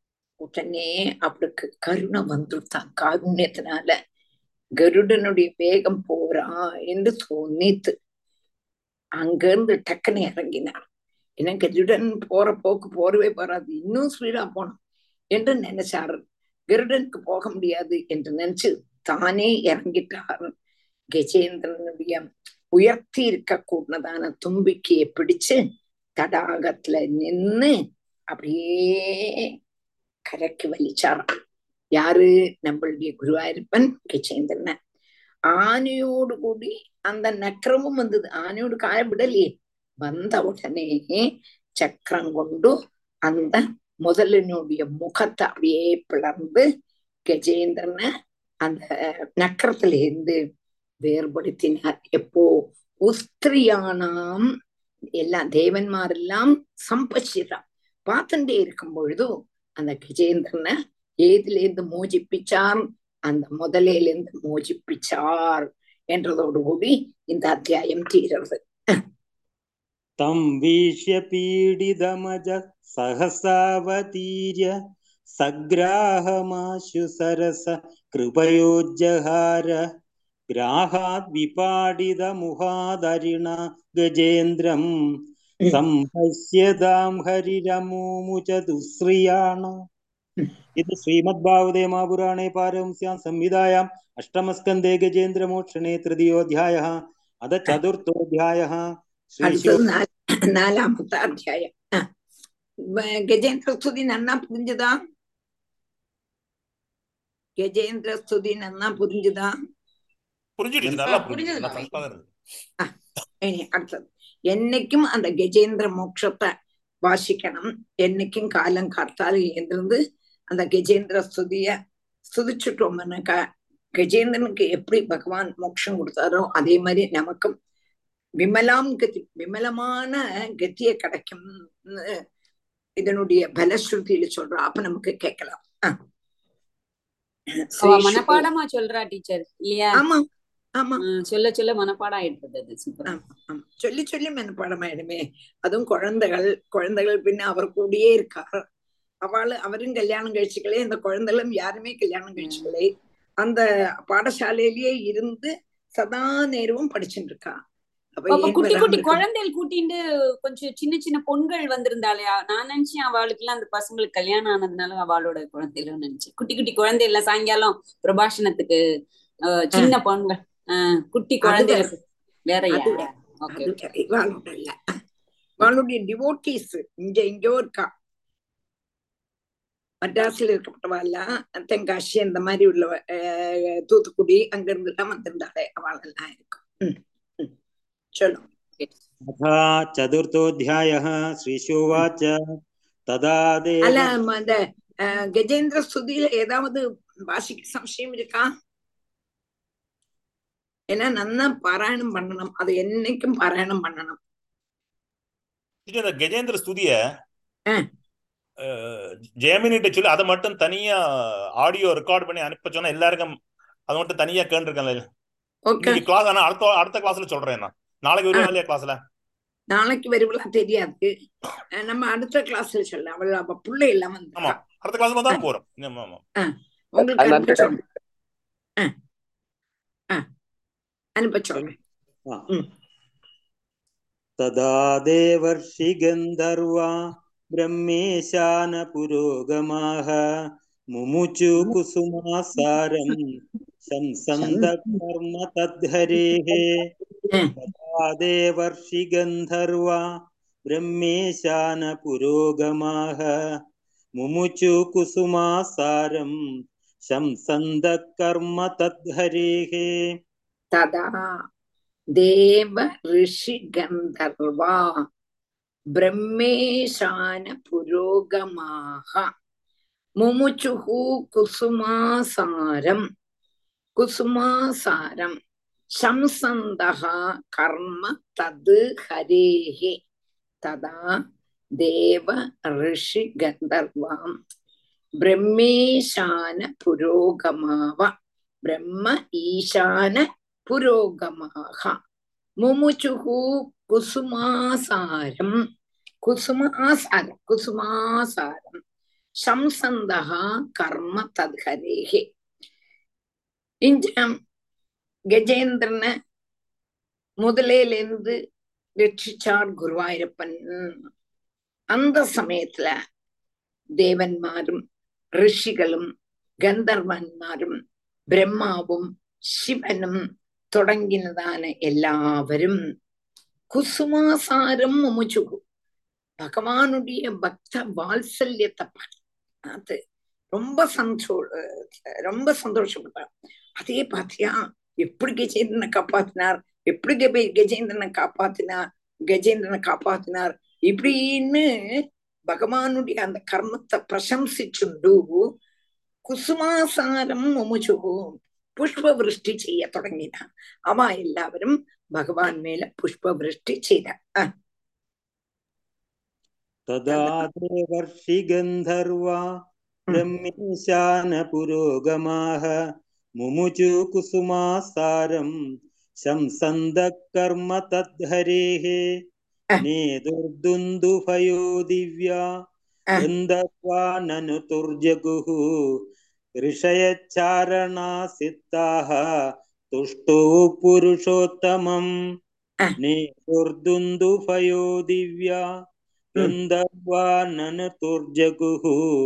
உடனே அவளுக்கு கருணை வந்துட்டான். காருண்யத்தினால கருடனுடைய வேகம் போறா என்று தோணித்து அங்கிருந்து டக்குன்னு இறங்கினார். ஏன்னா கருடன் போற போக்கு போறவே போறாது, இன்னும் ஸ்பீடா போனோம் என்று நினைச்சாரு. கருடனுக்கு போக முடியாது என்று நினைச்சு தானே இறங்கிட்டார். கஜேந்திரனுடைய உயர்த்தி இருக்க கூடதான தும்பிக்கையை பிடிச்சு தடாகத்துல நின்னு அப்படியே கரைக்கு வலிச்சாராம். யாரு? நம்மளுடைய குருவாயிருப்பன் கஜேந்திரன. ஆனையோடு கூடி அந்த நக்கரமும் வந்தது. ஆனையோடு காய விடலையே, வந்த உடனே சக்கரம் கொண்டு அந்த முதலினுடைய முகத்தை அப்படியே பிளர்ந்து கஜேந்திரன அந்த நக்கரத்துல இருந்து வேறுபடுத்தினார். எப்போ உஸ்திரியானாம் எல்லாம் தேவன்மாரெல்லாம் சம்பசிதான் பார்த்துட்டே இருக்கும் பொழுதும் அந்த கஜேந்திரனை ஏதுல இருந்து மோஜிப்பிச்சார், அந்த முதலையிலிருந்து மோஜிப்பிச்சார் என்றதோடு கூடி இந்த அத்தியாயம் தீரது. தம் வீஷ்ய பீடிதமஜ சகசாவதீர்ய சக்ராஹமாசு சரச கிருபயோஜ்ஜஹார கிராஹாத் விபாடித முகாதரிணா கஜேந்திரம் சம்பஸ்யதாம் ஹரிரமூமுச்ச துஸ்ரியாண. இது ஸ்ரீமத் பாகவதே மகாபுராணே பாரமஹம்ஸ்யாம் संहितायाम् अष्टमस्कन्धे गजेन्द्रमोक्षणे तृतीयोऽध्यायः अथ चतुर्थोऽध्यायः. அடுத்தது நாலாமത്തെ அத்தியாயம். கஜேந்திர ஸ்துதி நன்னா புரிஞ்சுதா? கஜேந்திர ஸ்துதி நன்னா புரிஞ்சுதா? இனி அடுத்தது என்னைக்கும் அந்த கஜேந்திர மோட்சத்தை வாசிக்கணும். என்னைக்கும் காலம் காத்தாலும் எழுந்திருந்து அந்த கஜேந்திர ஸ்துதிய ஸ்துதிச்சுட்டோம்னாக்கா கஜேந்திரனுக்கு எப்படி பகவான் மோட்சம் கொடுத்தாரோ அதே மாதிரி நமக்கும் விமலாம் கதி விமலமான கத்திய கிடைக்கும் இதனுடைய பலஸ்ருதியில சொல்றோம். அப்ப நமக்கு கேட்கலாம். மனப்பாடமா சொல்றா டீச்சர் இல்லையா? ஆமா ஆமா, சொல்ல சொல்ல மனப்பாடம் ஆயிடுறது. சொல்லி சொல்லி மனப்பாடம் ஆயிடுமே. அதுவும் குழந்தைகள் குழந்தைகள் பின்ன அவர் கூடயே இருக்கார். அவளு அவரும் கல்யாணம் கழிச்சுக்கலே, இந்த குழந்தைகளும் யாருமே கல்யாணம் கழிச்சுக்கலே. அந்த பாடசாலையிலேயே இருந்து சதா நேரமும் படிச்சுட்டு இருக்கா. குட்டி குட்டி குழந்தைகள் கூட்டிட்டு கொஞ்சம் சின்ன சின்ன பொண்கள் வந்திருந்தாளையா? நான் நினைச்சேன் அவளுக்கு எல்லாம் அந்த பசங்களுக்கு கல்யாணம் ஆனதுனால அவளோட குழந்தைகளும் நினைச்சேன். குட்டி குட்டி குழந்தை எல்லாம் சாயங்காலம் பிரபாஷணத்துக்கு சின்ன பொண்கள் ஆஹ் குட்டி குழந்தைகளுக்கு வேறையா? இவளுடைய டிவோட்டீஸ் இங்க இங்கோ இருக்கா. மெட்ராஸ்ல இருக்கப்பட்டவாள் தென்காசி அந்த மாதிரி உள்ள தூத்துக்குடி அங்க இருந்து எல்லாம் வந்திருந்தாளே அவளெல்லாம் இருக்கும். சதுர்த்தோऽध्यायः ஸ்ரீஷோவாச்ச ததா தேவ. அல்ல அந்த கஜேந்திர ஸ்துதியில ஏதாவது வாசிக்க சம்சயம் இருக்கா? ஏன்னா நன்னா பாராயணம் பண்ணணும். அது என்னைக்கும் பாராயணம் பண்ணணும். கஜேந்திர ஸ்துதிய ஜெயமினிட்ட சொல்லி அதை மட்டும் தனியா ஆடியோ ரெக்கார்ட் பண்ணி அனுப்ப சொன்னா எல்லாருக்கும் அதை மட்டும் தனியா கேட்டுருக்கேன். கிளாஸ் ஆனா அடுத்த அடுத்த கிளாஸ்ல சொல்றேன். நான் நாளைக்கு வருவா இல்லையா கிளாஸ்ல? நாளைக்கு வருவா தெரியாது. நம்ம அடுத்த கிளாஸ்ல சொல்ல அவள் அவ பிள்ளை எல்லாம் வந்து. ஆமா, அடுத்த கிளாஸ்ல தான் போறோம். உங்களுக்கு அனுப்ப சொல்றேன். அனுப்ப சொல்றேன். ததா தேவர்ஷி கந்தர்வா பிரம்மேஷான புரோகமாக முமுச்சு குசுமாசாரம் சம்சந்த கர்ம தத்ஹரேஹே. ததா தேவர்ஷி கந்தர்வா பிரம்மேஷான புரோகமாக முமுச்சு குசுமாசாரம் சம்சந்த கர்ம தத்ஹரேஹே. ததா தேவ ரிஷி கந்தர்வா பிரம்மேஷான புரோகமாக முமுச்சுஹு குசுமாசாரம் குசுமாசாரம் சம்சந்தஹ கர்ம தது ஹரேஹே. ததா தேவ ரிஷி கந்தர்வாம் பிரம்மேஷான புரோகமாவ பிரம்ம ஈசான புரோகமாக முமுச்சுஹு குசுமாசாரம் குசுமாசாரம் குசுமாசாரம் சம்சந்தஹ கர்ம தத்ஹரேஹே. இங்க கஜேந்திரனை முதலேலிருந்து ரட்சிச்சார் குருவாயூரப்பன். அந்த சமயத்துல தேவன்மாரும் ரிஷிகளும் கந்தர்வன்மாரும் பிரம்மாவும் சிவனும் தொடங்கினதான எல்லாவரும் குசுமாசாரம் முமுச்சுகு பகவானுடைய பக்த வாத்சல்யத்தை பார்த்து ரொம்ப சந்தோ ரொம்ப சந்தோஷப்பட்டார். அதே பாத்தியா எப்படி கஜேந்திரனை காப்பாத்தினார், எப்படி கஜேந்திரனை காப்பாத்தினார் கஜேந்திரனை காப்பாத்தினார் இப்படின்னு பகவானுடைய அந்த கர்மத்தை பிரசம்சிச்சுண்டு குசுமாசாரம் முமுச்சுகு புஷ்ப விருஷ்டி செய்ய தொடங்கினான். அவ எல்லாவரும் பகவான் மேல புஷ்ப விருஷ்டி செய்தார். ததா தேவர்ஷி கந்தர்வா பிரம்மேஷான புரோகமாக முமுச்சு குசுமாசாரம் शंसन्द कर्म तद्धरेः नेदुर्दुन्दुभयो दिव्या गन्धर्वा ननुतुर्जगुः ऋषयचारणा सिद्धाः तुष्टो पुरुषोत्तमम् नेदुर्दुन्दुभयो दिव्या गन्धर्वा ननुतुर्जगुः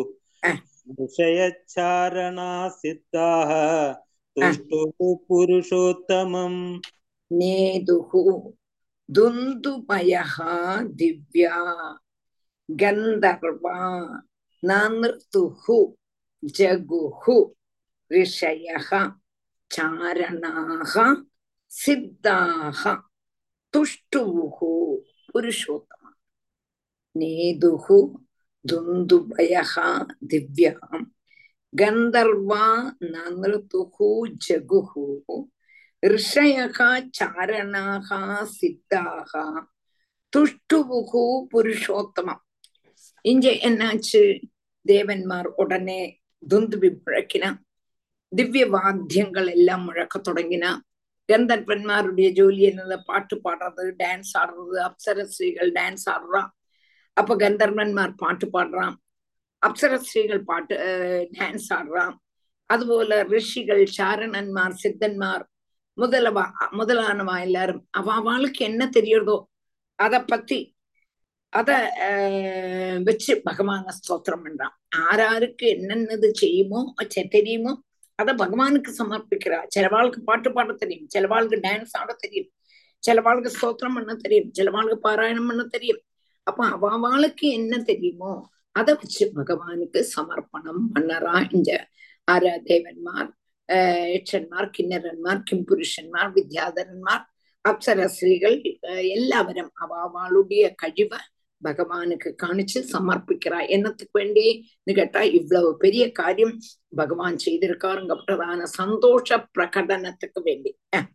ऋषयचारणा सिद्धाः तुष्टो पुरुषोत्तमम् नेदुः दुन्दुभयः दिव्या गन्धर्वा ननुतुः जगुः ऋषयः चारणाः सिद्धाः तुष्टुः पुरुषोत्तमम् नेदुः दुन्दुभयः दिव्या गन्धर्वा ननुतुः जगुः ऋषयः चारणाः सिद्धाः துஷ்டுவுகு புருஷோத்தமம். இங்க என்னாச்சு? தேவன்மார் உடனே துந்துபி முழக்கினா, திவ்ய வாத்தியங்கள் எல்லாம் முழக்க தொடங்கினா. கந்தர்வன்மாருடைய ஜோலி என்னது? பாட்டு பாடுறது, டான்ஸ் ஆடுறது. அப்சரஸ்ரீகள் டான்ஸ் ஆடுறான். அப்ப கந்தர்வன்மார் பாட்டு பாடுறான், அப்சரஸ்ரீகள் பாட்டு டான்ஸ் ஆடுறான். அதுபோல ரிஷிகள், சாரணன்மார், சித்தன்மார் முதலவா முதலானவா எல்லாரும் அவளுக்கு என்ன தெரியறதோ அத பத்தி அத அஹ் வச்சு பகவான ஸ்தோத்திரம் பண்றான். ஆராருக்கு என்னென்னது செய்யுமோ தெரியுமோ அத பகவானுக்கு சமர்ப்பிக்கிறா. சிலவாளுக்கு பாட்டு பாட தெரியும், சிலவாளுக்கு டான்ஸ் ஆட தெரியும், சிலவாளுக்கு ஸ்தோத்திரம் பண்ண தெரியும், சிலவாளுக்கு பாராயணம் பண்ண தெரியும். அப்ப அவளுக்கு என்ன தெரியுமோ அத வச்சு பகவானுக்கு சமர்ப்பணம் பண்ணறா. இங்க ஆர தேவன்மார், அஹ் யட்சன்மார், கிண்ணரன்மார், கிம்புருஷன்மார், வித்யாதரன்மார், அப்சரஸ்ரீகள் எல்லாவரும் அவளுடைய கழிவை பகவானுக்கு காணிச்சு சமர்ப்பிக்கிறா. என்னத்துக்கு வேண்டி கேட்டா இவ்வளவு பெரிய காரியம் பகவான் செய்திருக்காருங்கப்பட்டதான சந்தோஷ பிரகடனத்துக்கு வேண்டி.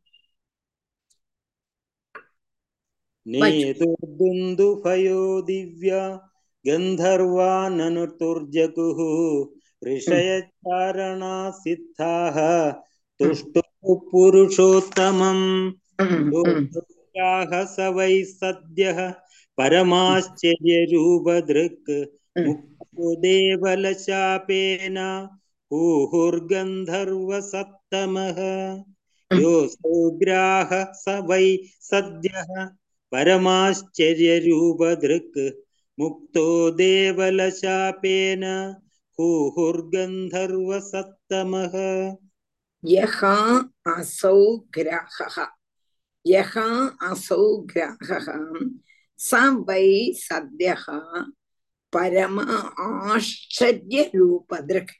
நேதுர்துந்துபயோ திவ்யா கந்தர்வா நனுதுர்ஜகுः ऋषयचारणा सिद्धाः तुष्टो पुरुषोत्तमम् लोकाः स वै सद्यः परमाश्चर्यरूपदृक् मुक्तो देवलशापेन हुहुर्गन्धर्वसत्तमः योऽसौग्राः स वै सद्यः परमाश्चर्यरूपदृक् मुक्तो देवलशापेन हुहुर्गन्धर्वसत्तमः यः असौ ग्राहः यः असौ ग्राहः स वै सद्यः परम आश्चर्यरूपदृक्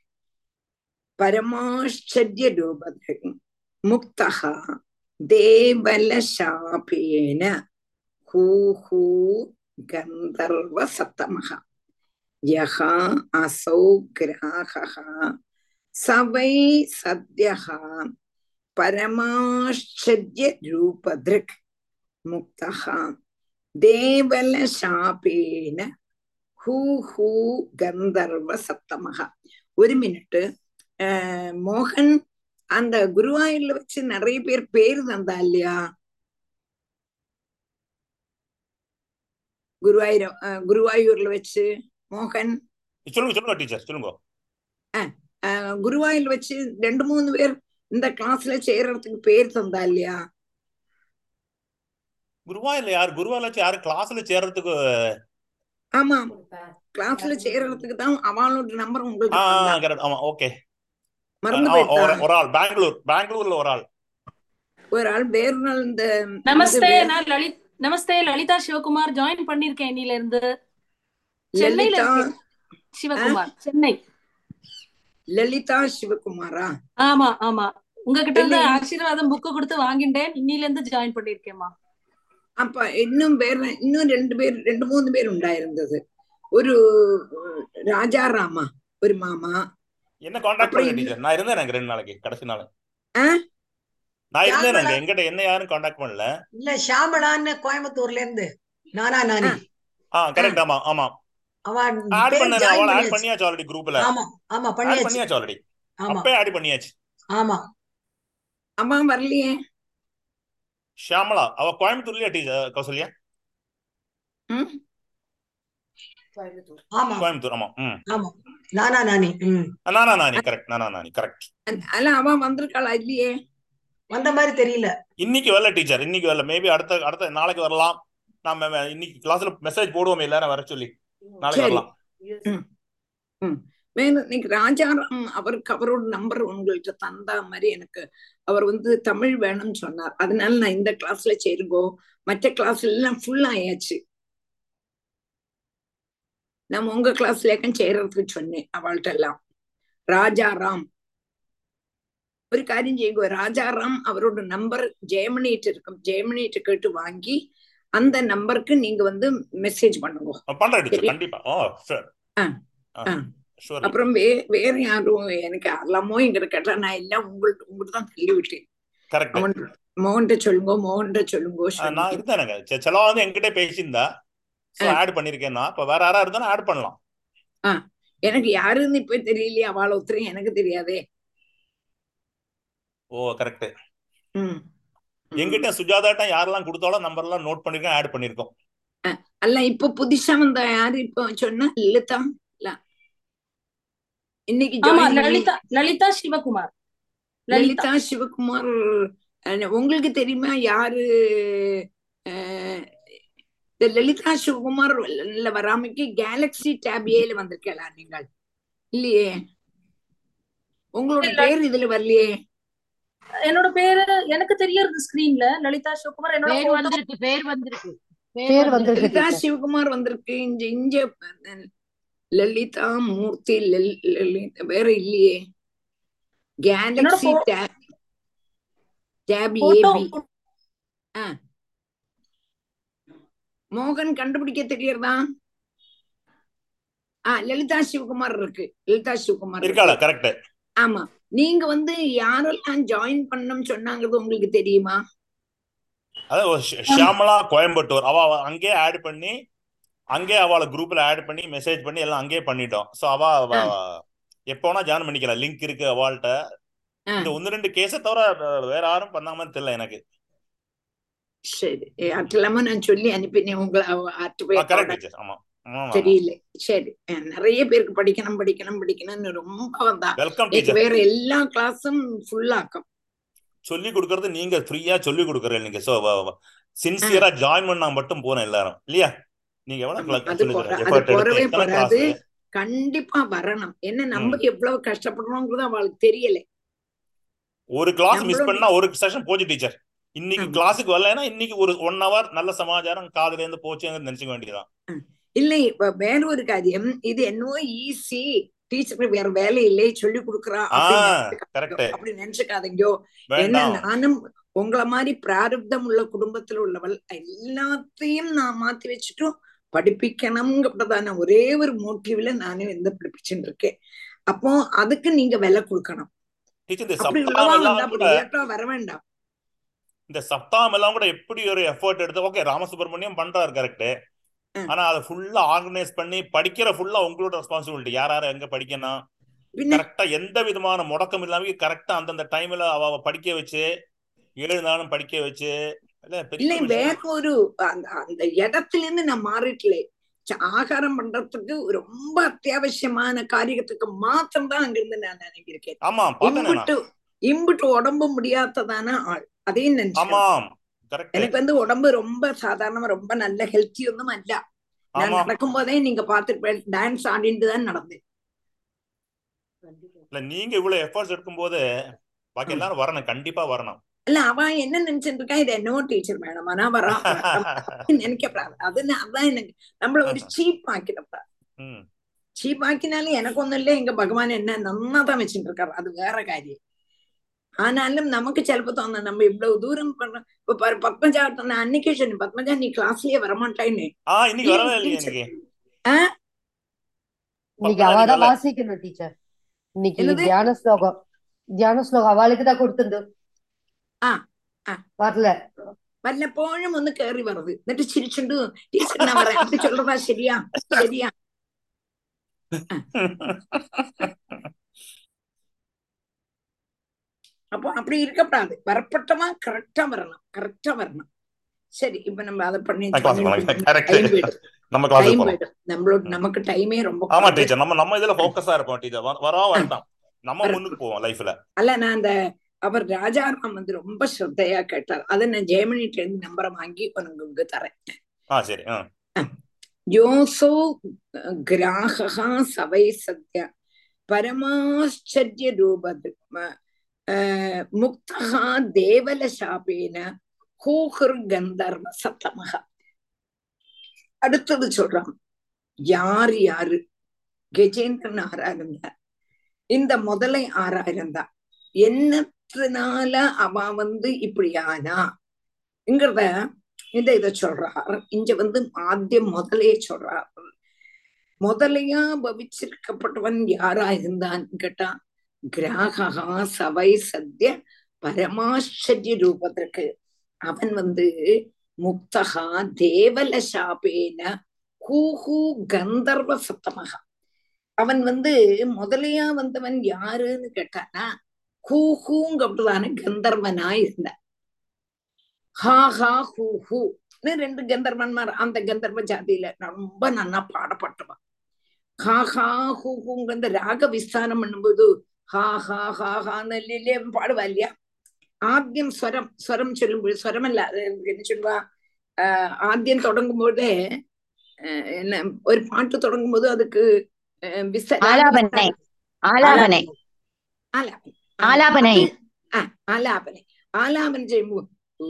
परमाश्चर्यरूपदृक् मुक्तः देवलशापेन हुहु गन्धर्वसत्तमः यः असौ ग्राहः स वै सद्यः परमाश्चर्यरूपदृक् मुक्तः देवलशापेन ஹூஹூ கந்தர்வ சப்தமக. ஒரு மினிட்டு, மோகன் அந்த குருவாயூர்ல வச்சு நிறைய பேர் பேரு தந்தா இல்லையா? குருவாயூர் குருவாயூர்ல வச்சு மோகன் சொல்லுங்க சொல்லுங்க டீச்சர் சொல்லுங்க. குருவாயூர்ல வச்சு ரெண்டு மூணு பேர் இந்த கிளாஸ்ல சேர்றதுக்கு பேர் தந்தா இல்லையா? குருவாயூர்ல யாரு? குருவாயூர்ல வச்சு யாரு கிளாஸ்ல சேர்றதுக்கு? ஆமா, கிளாஸ்ல சேர்றதுக்கு தான் அவளோட நம்பர் உங்களுக்கு. ஆமா, ஓகே. மறந்து போயிட்டா? ஒரு ஆள் பெங்களூர் பெங்களூர்ல ஒரு ஆள் ஒரு ஆள் வேற நாள். இந்த நமஸ்தே, நான் லலித் நமஸ்தே லலிதா சிவகுமார் ஜாயின் பண்ணிருக்கேன். இன்னில இருந்து சென்னையில சிவகுமார், சென்னை. லலிதா சிவகுமாரா? ஆமா ஆமா, உங்ககிட்ட இருந்து ஆசீர்வாதம் புக்கு கொடுத்து வாங்கிட்டேன். இன்னில இருந்து ஜாயின் பண்ணிருக்கேம்மா. அப்ப இன்னும் வேற இன்னும் ரெண்டு பேர் ரெண்டு மூணு பேர் உண்டாயிருந்தது. ஒரு ராஜாராமா, ஒரு மாமா. என்ன கான்டாக்ட் பண்ணல டீச்சர். நான் இருந்தேன் அங்க ரெண்டு நாளைக்கு, கடைசி நாள் நான் இருந்தேன் அங்க. என்கிட்ட என்ன யாரும் கான்டாக்ட் பண்ணல. இல்ல, ஷாமளான்னு கோயம்புத்தூர்ல இருந்து நானா நானி. ஆ கரெக்ட். ஆமா ஆமா, அவன் ஆட் பண்ணானே, அவள ஆட் பண்ணியாச்சு ஆல்ரெடி குரூப்ல. ஆமா ஆமா, பண்ணியாச்சு பண்ணியாச்சு ஆல்ரெடி. அப்பவே ஆட் பண்ணியாச்சு. ஆமா, அம்மா வரலையே. ஷியாமலா அவ கோயம்புத்தூர்லயா டீச்சர் கௌசல்யா? ம் ஆமா கோயம்புத்தூர். ஆமா. ம் ஆமா நானா நானி ம் நானா நானி கரெக்ட். நானா நானி கரெக்ட். அல்ல அவ வந்திருக்காளா இல்லையே? வந்த மாதிரி தெரியல. இன்னைக்கு வரல டீச்சர், இன்னைக்கு வரல. மேபி அடுத்த அடுத்த நாளைக்கு வரலாம். நாம இன்னைக்கு கிளாஸ்ல மெசேஜ் போடுவோம் எல்லாரும் வர சொல்லி. நாளைக்கு சரி. வரலாம். ம் ம் வேணும். இன்னைக்கு ராஜாராம் அவருக்கு அவரோட நம்பர் உங்கள்கிட்ட தந்தா மாதிரி எனக்கு அவர் வந்து தமிழ் வேணும்னு சொன்னார். அதனால நான் இந்த கிளாஸ்ல சேருங்கோ. மற்ற கிளாஸ்ல எல்லாம் ஃபுல் ஆயாச்சு. நான் உங்க கிளாஸ்லேயும் சேர்றதுக்கு சொன்னேன் அவள்கிட்ட எல்லாம். ராஜாராம் ஒரு காரியம் செய்யுங்க, ராஜாராம் அவரோட நம்பர் ஜெயமணிட்டு இருக்கும், ஜெயமணிட்டு கேட்டு வாங்கி அந்த நம்பருக்கு நீங்க வந்து மெசேஜ் பண்ணுங்க. பண்றேன் டீச்சர் சரியா? கண்டிப்பா. Oh sure. ஆ ஆ ஷூர். அப்புறம் வே வேற யாரும் எனக்கு அல்லாமோ எங்கிட்ட கேட்டா நான் எல்லாம் உங்கள்ட்ட உங்கள்ட்ட தான் தள்ளி விட்டேன். கரெக்ட். அவன் மோகன்ட்ட சொல்லுங்க, மோகன்ட்ட சொல்லுங்க நான் சொன்னேன். இருந்தேனுங்க. செ- செலவா வந்து என்கிட்ட பேசியிருந்தா ஸோ ஆ ஆட் பண்ணிருக்கேன்னா இப்ப வேற யாரா இருந்தாலும் ஆட் பண்ணலாம். ஆ எனக்கு யாருன்னு இப்ப தெரியலையே, அவளை ஒருத்தரையும் எனக்கு தெரியாதே. Oh correct. ம் ம். என்கிட்ட சுஜாதாட்டா யாரெல்லாம் கொடுத்தாலும் நம்பர் எல்லாம் நோட் பண்ணிருக்கோம், ஆட் பண்ணிருக்கோம். ஆ, அல்ல இப்ப புதுசா வந்த யாரு இப்ப சொன்னா லலிதா? இல்ல இன்னைக்கு ஆமா ஜாயின் பண்ணி லலிதா லலிதா சிவகுமார். லலிதா லலிதா சிவகுமார். அஹ், உங்களுக்கு தெரியுமா யாரு? அஹ், இந்த லலிதா சிவகுமார் ல வராமைக்கு கேலக்ஸி டேப் ஏல வந்திருக்கலாம் நீங்கள் இல்லையே? உங்களோட இல்ல, பேர் இதுல வரலையே. என்னோட பேரு எனக்கு தெரியறது ஸ்கிரீன்ல லலிதா சிவகுமார். என்னோட பேர் photo- வந்திருக்கு பேர் வந்திருக்கு பேர் வந்திருக்கு லலிதா டீச்சர். சிவகுமார் வந்திருக்கு. இங்க இங்க அஹ், லலிதா மூர்த்தி லல்- லலிதா வேற இல்லையே. என்னோட Galaxy pho- tab tab photo ஏபி. ஆ மோகன் கண்டுபிடிக்க தெரியறதா? ஆ லலிதா சிவகுமார் இருக்கு, லலிதா சிவகுமார் இருக்காளா? இருக்கு. கரெக்ட். ஆமா. நீங்க வந்து யாரெல்லாம் ஜாயின் பண்ணணும்னு சொன்னாங்கிறது உங்களுக்கு தெரியுமா? அதாவது ஒரு ஷி- ஷியாமலா கோயம்புத்தூர் அவ அவ அங்கேயே ஆட் பண்ணி அங்கே அவளை குரூப்ல ஆட் பண்ணி மெசேஜ் பண்ணி எல்லாம் அங்கேயே பண்ணிட்டோம். ஸோ அவ ஆ எப்போனா ஜாயின் பண்ணிக்கலாம். லிங்க் இருக்கு அவள்கிட்ட. ஆ இந்த ஒன்னு ரெண்டு கேஸை தவிர வே- வேற யாரும் பண்ணாமன்னு தெரியல எனக்கு. சரி. அட்டலாம நான் சொல்லி அனுப்பினேன் உங்களை. ஆட்டு போய் கரெக்ட் டீச்சர். ஆமா ஆமா ஆமா. தெரியல. சரி. அஹ் நிறைய பேருக்கு படிக்கணும் படிக்கணும் படிக்கணும்னு ரொம்ப வந்தா. வெல்கம் எனக்கு டீச்சர். வேற எல்லா கிளாஸும் ஃபுல்லாக்கும். சொல்லி கொடுக்கறது நீங்க ஃப்ரீயா சொல்லி கொடுக்குறீங்க நீங்க. ஸோ ஆ சின்சியரா ஜாயின் பண்ணா மட்டும் போறோம் எல்லாரும் இல்லையா? நீங்க ஆமா. எவ்வளவு அது சொல்லி போற அது எஃபர்ட் எடுத்து போறவே எத்தனை போறாது. கிளாஸ். கண்டிப்பா வரணும். என்ன நம்ம ம் எவ்வளவு கஷ்டப்படுறோங்கிறது அவளுக்கு தெரியல. ஒரு கிளாஸ் மிஸ் நம்மளும் பண்ணா ஒரு செஷன் போச்சு டீச்சர். இன்னைக்கு ஆமா. கிளாஸுக்கு வரலைன்னா இன்னைக்கு ஒரு ஒன் ஹவர் நல்ல சமாச்சாரம் காதுல இருந்து போச்சுன்னு நினைச்சுக்க வேண்டியதான். ஆ. இல்லை, இப்ப வேற ஒரு காரியம். இது என்னவோ ஈஸி, டீச்சருக்கு வேற வேலை இல்லை சொல்லி கொடுக்குறா ஆ அப்படின்னு நினைச்சுக்காதீங்க. கரெக்ட். அப்படி நினைச்சுக்காதீங்கோ. ஏன்னா வேண்டாம். நானும் உங்களை மாதிரி பிராரப்தம் உள்ள குடும்பத்துல உள்ளவள். எல்லாத்தையும் நான் மாத்தி வச்சுட்டும் படிப்பிக்கணும்ங்கிறதான ஒரே ஒரு மோட்டிவ்ல நானும் எந்த படிப்பிச்சுட்டு இருக்கேன். அப்போ அதுக்கு நீங்க விலை கொடுக்கணும். டீச்சர் இந்த அப்படி சப்தாம் உள்ளவா எல்லாம் வந்தா அப்படி கூட இல்லாட்டா வர வேண்டாம். இந்த சப்தாம் எல்லாம் கூட எப்படி ஒரு எஃபர்ட் எடுத்து ஓகே ராமசுப்ரமணியம் பண்றாரு கரெக்ட். ஆ. ஆனா அதை ஃபுல்லா ஆர்கனைஸ் பண்ணி படிக்கிற ஃபுல்லா உங்களோட ரெஸ்பான்சிபிலிட்டி. யார் யார எங்க படிக்கணும் பின்ன கரெக்டா எந்த விதமான முடக்கம் இல்லாம கரெக்டா அந்தந்த டைம்ல அவ அவ படிக்க வச்சு எழுதினாலும் படிக்க வச்சு இல்ல பெரிய இல்லை, வேற விஷயம். ஒரு அந்த அந்த இடத்துல இருந்து நான் மாறிட்டலே. ச- ஆகாரம் பண்றதுக்கு ரொம்ப அத்தியாவசியமான காரியத்துக்கு மாத்திரம் தான் அங்கிருந்து நான் நினைக்கிறேன். ஆமா பார்த்தேனே நான். இம்புட்டு இம்புட்டு உடம்பு முடியாததான ஆள் அதையும் நினைச்சுக்கணும். ஆமாம் கரெக்ட். எனக்கு வந்து உடம்பு ரொம்ப சாதாரணமா ரொம்ப நல்ல ஹெல்த்தி ஒன்றும் அல்ல. நான் ஆமா நடக்கும் போதே நீங்க பாத்துட்டு டான்ஸ் ஆடிட்டு தான் நடந்தேன். இல்ல நீங்க இவ்வளவு எஃபர்ட்ஸ் எடுக்கும் போது பாக்கி ம். எல்லாரும் வரணும், கண்டிப்பா வரணும். இல்ல அவன் என்ன நினைச்சிட்டு இருக்கா, இது என்னவோ டீச்சர் மேடம் ஆனா வரா நினைக்கப்படாது. அது அதான் எனக்கு நம்மள ஒரு சீப் ஆக்கிடப்படாது. ம். சீப் ஆக்கினாலும் எனக்கு ஒண்ணும் இல்லை. எங்க பகவான் என்ன நன்னா தான் வச்சுட்டு இருக்காரு, அது வேற காரியம். ஆனாலும் நமக்கு சிலப்ப தோணும் நம்ம இவ்வளவு தூரம் பண்றோம். இப்ப பாரு பத்மஜா, நான் அன்னைக்கே சொன்னேன் பத்மஜா நீ கிளாஸ்லயே வரமாட்டான்னு. ஆ இன்னைக்கு ஏன் வரவே இல்லையே டீச்சர்? இன்னைக்கு. ஆஹ் இன்னைக்கு பத்மஜா இன்னைக்கு அவதான் வரல. வாசிக்கணும் டீச்சர். இன்னைக்கு என்னது? தியான ஸ்லோகம் தியான ஸ்லோகம் அவளுக்கு தான் கொடுத்துருந்து ആ ആ வரல. വല്ലപ്പോഴും ഒന്ന് കേറി വരുത് എന്നിട്ട് ചിരിച്ചുണ്ട് ടീച്ചർ ഞാൻ പറയാം அப்படி சொல்றதா சரியா சரியா. அப்போ அப்படி இருக்கப்படாது. வரப்பட்டமா கரெக்டா வரணும், கரெக்டா வரணும். சரி, இப்ப நம்ம அதை பண்ணி டைம் போயிடும், டைம் போயிடும். நம்மளோட நமக்கு டைமே ரொம்ப ஆமா டீச்சர். நம்ம நம்ம இதுல ஃபோக்கஸா இருப்போம் டீச்சர். வரா வரட்டும், நம்ம முன்னுக்கு போவோம் லைஃப்ல. அல்ல, நான் அந்த அவர் ராஜாராம் வந்து ரொம்ப ஸ்ரத்தையா கேட்டார். அதை நான் ஜெயமணிட்ட இருந்து நம்பரை வாங்கி உனக்கு தரேன். ஆ சரி. யோசோ கிராஹா சவை சத்யா பரமாச்சரிய ரூபது முக்தா தேவல சாபேன ஹூஹுர் கந்தர்வ சத்தமக. அடுத்தது சொல்றான், யார் யாரு கஜேந்திரன் ஆறாயிரம் தான், இந்த முதலை ஆறாயிரம் தான், என்னத்தினால அவ வந்து இப்படி ஆனாங்கிறத இந்த இத சொல்றார். இங்க வந்து ஆദ്യം முதலையே சொல்றார். முதலையா பவிச்சிருக்கப்பட்டவன் யாரா இருந்தான்னு கேட்டா, கிராகா சவை சத்ய பரமாச்சரிய ரூபத்திற்கு அவன் வந்து முக்தகா தேவல சாபேன ஹூஹூ கந்தர்வ சத்தமக. அவன் வந்து முதலையா வந்தவன் யாருன்னு கேட்டானா, ஹூஹூங்கப்பட்டதான கந்தர்வனா இருந்த. ஹா ஹா ஹூ ஹூன்னு ரெண்டு கந்தர்வன்மார் அந்த கந்தர்வ ஜாதியில ரொம்ப நன்னா பாடப்பட்டவன். ஹா ஹா ஹூ ஹூங்க ராக விஸ்தானம் பண்ணும்போது ஹா ஹா ஹா ஹான்னு இல்லையே பாடுவா இல்லையா. ஆദ്യം സ്വരം സ്വരം ചൊല്ലുമ്പോൾ സ്വരമല്ല, என்ன சொல்லுவா, ஆஹ் ஆദ്യം தொடங்கும் போதே என்ன ஒரு பாட்டு தொடங்கும் போது அதுக்கு ஆலாபனை ஆலாபனை ஆலாபனை ஆலாபனை ஆலாபனை ചെയ്യുമ്പോൾ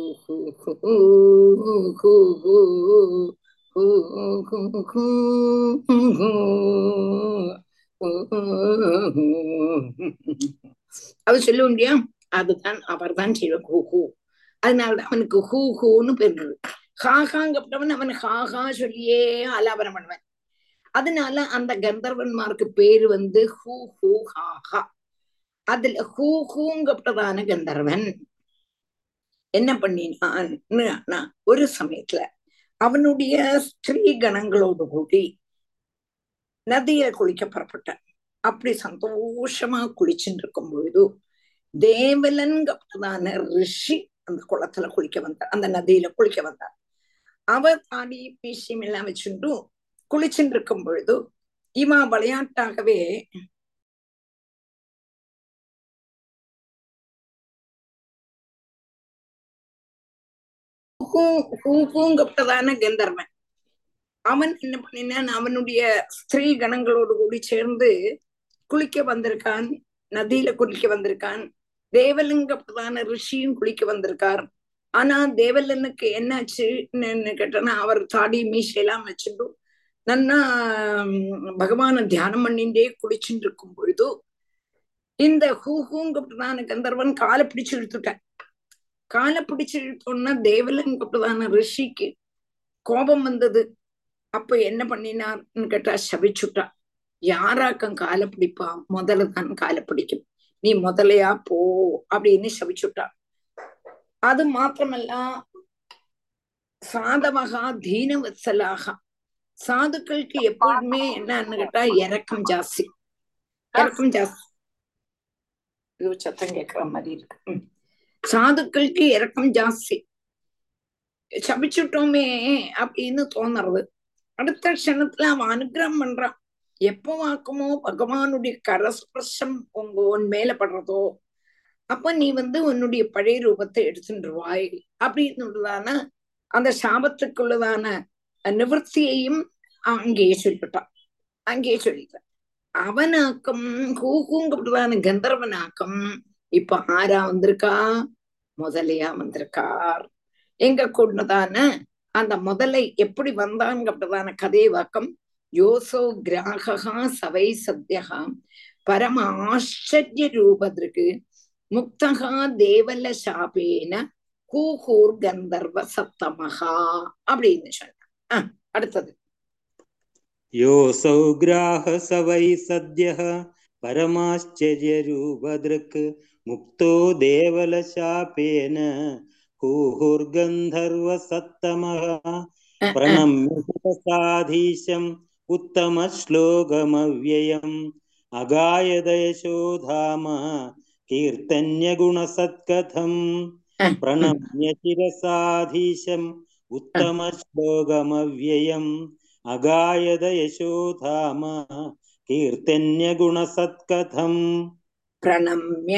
அது சொல்லுவோம் இல்லையா, அதுதான் அவர் தான் செய்வான் ஹூ ஹூ. அதனாலதான் அவனுக்கு ஹூ ஹூன்னு பெருந்தது. ஹாஹாங்கப்பட்டவன் அவன் ஹாஹா சொல்லியே ஆலாபனம் பண்ணுவன். அதனால அந்த கந்தர்வன்மாருக்கு பேரு வந்து ஹூ ஹூ ஹாஹா. அதுல ஹூ ஹூங்கப்பட்டதான கந்தர்வன் என்ன பண்ணினான், ஒரு சமயத்துல அவனுடைய ஸ்திரீ கணங்களோடு கூடி நதியில குளிக்க புறப்பட்டான். அப்படி சந்தோஷமா குளிச்சுட்டு இருக்கும் பொழுது தேவலன்கப்பட்டதான ரிஷி அந்த குளத்துல குளிக்க வந்தார், அந்த நதியில குளிக்க வந்தார். அவர் தாடி பீசியம் எல்லாம் வச்சுட்டு குளிச்சுட்டு இருக்கும் பொழுது இவா விளையாட்டாகவே ஹூங்கப்பட்டதான கந்தர்வன் அவன் என்ன பண்ணினான், அவனுடைய ஸ்திரீ கணங்களோடு கூடி சேர்ந்து குளிக்க வந்திருக்கான், நதியில குளிக்க வந்திருக்கான். தேவலிங்கப்பட்டதான ரிஷியும் குளிக்க வந்திருக்கார். ஆனா தேவலனுக்கு என்னாச்சுன்னு கேட்டனா, அவர் தாடி மீசையெல்லாம் வச்சுட்டு நன்னா பகவான தியானம் பண்ணிண்டே குளிச்சுட்டு இருக்கும் பொழுது இந்த ஹூஹூங்கப்பட்டதான கந்தர்வன் காலை பிடிச்சு இழுத்துட்டான். காலை பிடிச்சு இழுத்தோன்னா தேவலங்கப்பட்டதான ரிஷிக்கு கோபம் வந்தது. அப்ப என்ன பண்ணினார்ன்னு கேட்டா, சபிச்சுட்டா. யாராக்கம் காலை பிடிப்பா, முதல்ல தான் காலை பிடிக்கும், நீ முதலையா போ அப்படின்னு சபிச்சுட்டா. அது மாத்திரமல்ல, சாதவகா தீனவத்சலாக, சாதுக்களுக்கு எப்பொழுதுமே என்னன்னு கேட்டா இறக்கம் ஜாஸ்தி, இறக்கம் ஜாஸ்தி. இது சத்தம் கேட்கிற மாதிரி இருக்கு. சாதுக்களுக்கு இறக்கம் ஜாஸ்தி. சபிச்சுட்டோமே அப்படின்னு தோணுறது. அடுத்த க்ஷணத்துல அவன் அனுகிரகம் பண்றான். எப்போ வாக்குமோ பகவானுடைய கரஸ்பர்ஷம் உங்க உன் மேல படுறதோ அப்ப நீ வந்து உன்னுடைய பழைய ரூபத்தை எடுத்துருவாய் அப்படின்னுள்ளதான அந்த சாபத்துக்குள்ளதான நிவர்த்தியையும் அங்கேயே சொல்லிட்டான், அங்கேயே சொல்லிட்டான். அவனாக்கம் ஹூஹூங்கப்பட்டதான கந்தர்வனாக்கம் இப்ப ஆரா வந்திருக்கா, முதலையா வந்திருக்கார். எங்க கூடதான அந்த முதலை எப்படி வந்தாங்கப்பட்டதான கதைவாக்கம் யோசோ கிராகா சவை சத்யகா பரம ஆச்சரிய ரூபத்திற்கு முக்தகா தேவல சாபேன ஹூஹூர் கந்தர்வ சத்தமகா அப்படின்னு சொன்ன. அடுத்தது யோசௌ கிராக சவை சத்யஹ பரமாச்சரிய ரூபத்ருக் முக்தோ தேவல சாபேன ஹூஹுர் கந்தர்வ சத்தமஹ பிரணம்ய சாதீசம் உத்தம ஸ்லோகமவ்யயம் அகாயதயசோதாம कीर्तन्य गुणसत्कथं प्रणम्य शिरसाधीशम् उत्तम श्लोकमव्ययम् अगायद यशोधाम कीर्तन्य गुणसत्कथम् प्रणम्य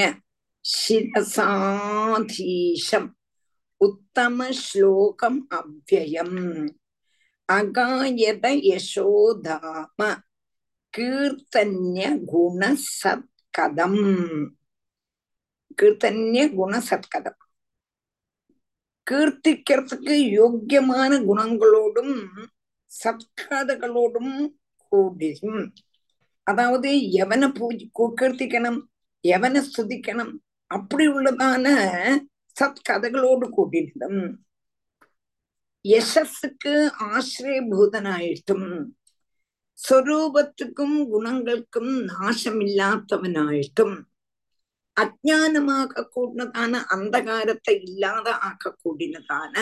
शिरसाधीशम् उत्तम श्लोकम् अव्ययम् अगायद यशोधाम कीर्तन्य गुणसत्कथम् कीर्तन्य गुणसत्कथம் கீர்த்திக்கிறதுக்கு யோக்கியமான குணங்களோடும் சத்கதைகளோடும் கூடியும், அதாவது எவனை பூஜி கீர்த்திக்கணும், எவனை ஸ்துதிக்கணும், அப்படி உள்ளதான சத்கதைகளோடு கூடினதும், யசஸுக்கு ஆசிரியபூதனாயிட்டும், സ്വരൂപத்துக்கும் குணங்களுக்கும் நாசமில்லாதவனாயிட்டும், அஜானமாக கூடினதான அந்தகாரத்தை இல்லாத ஆக்க கூடினதான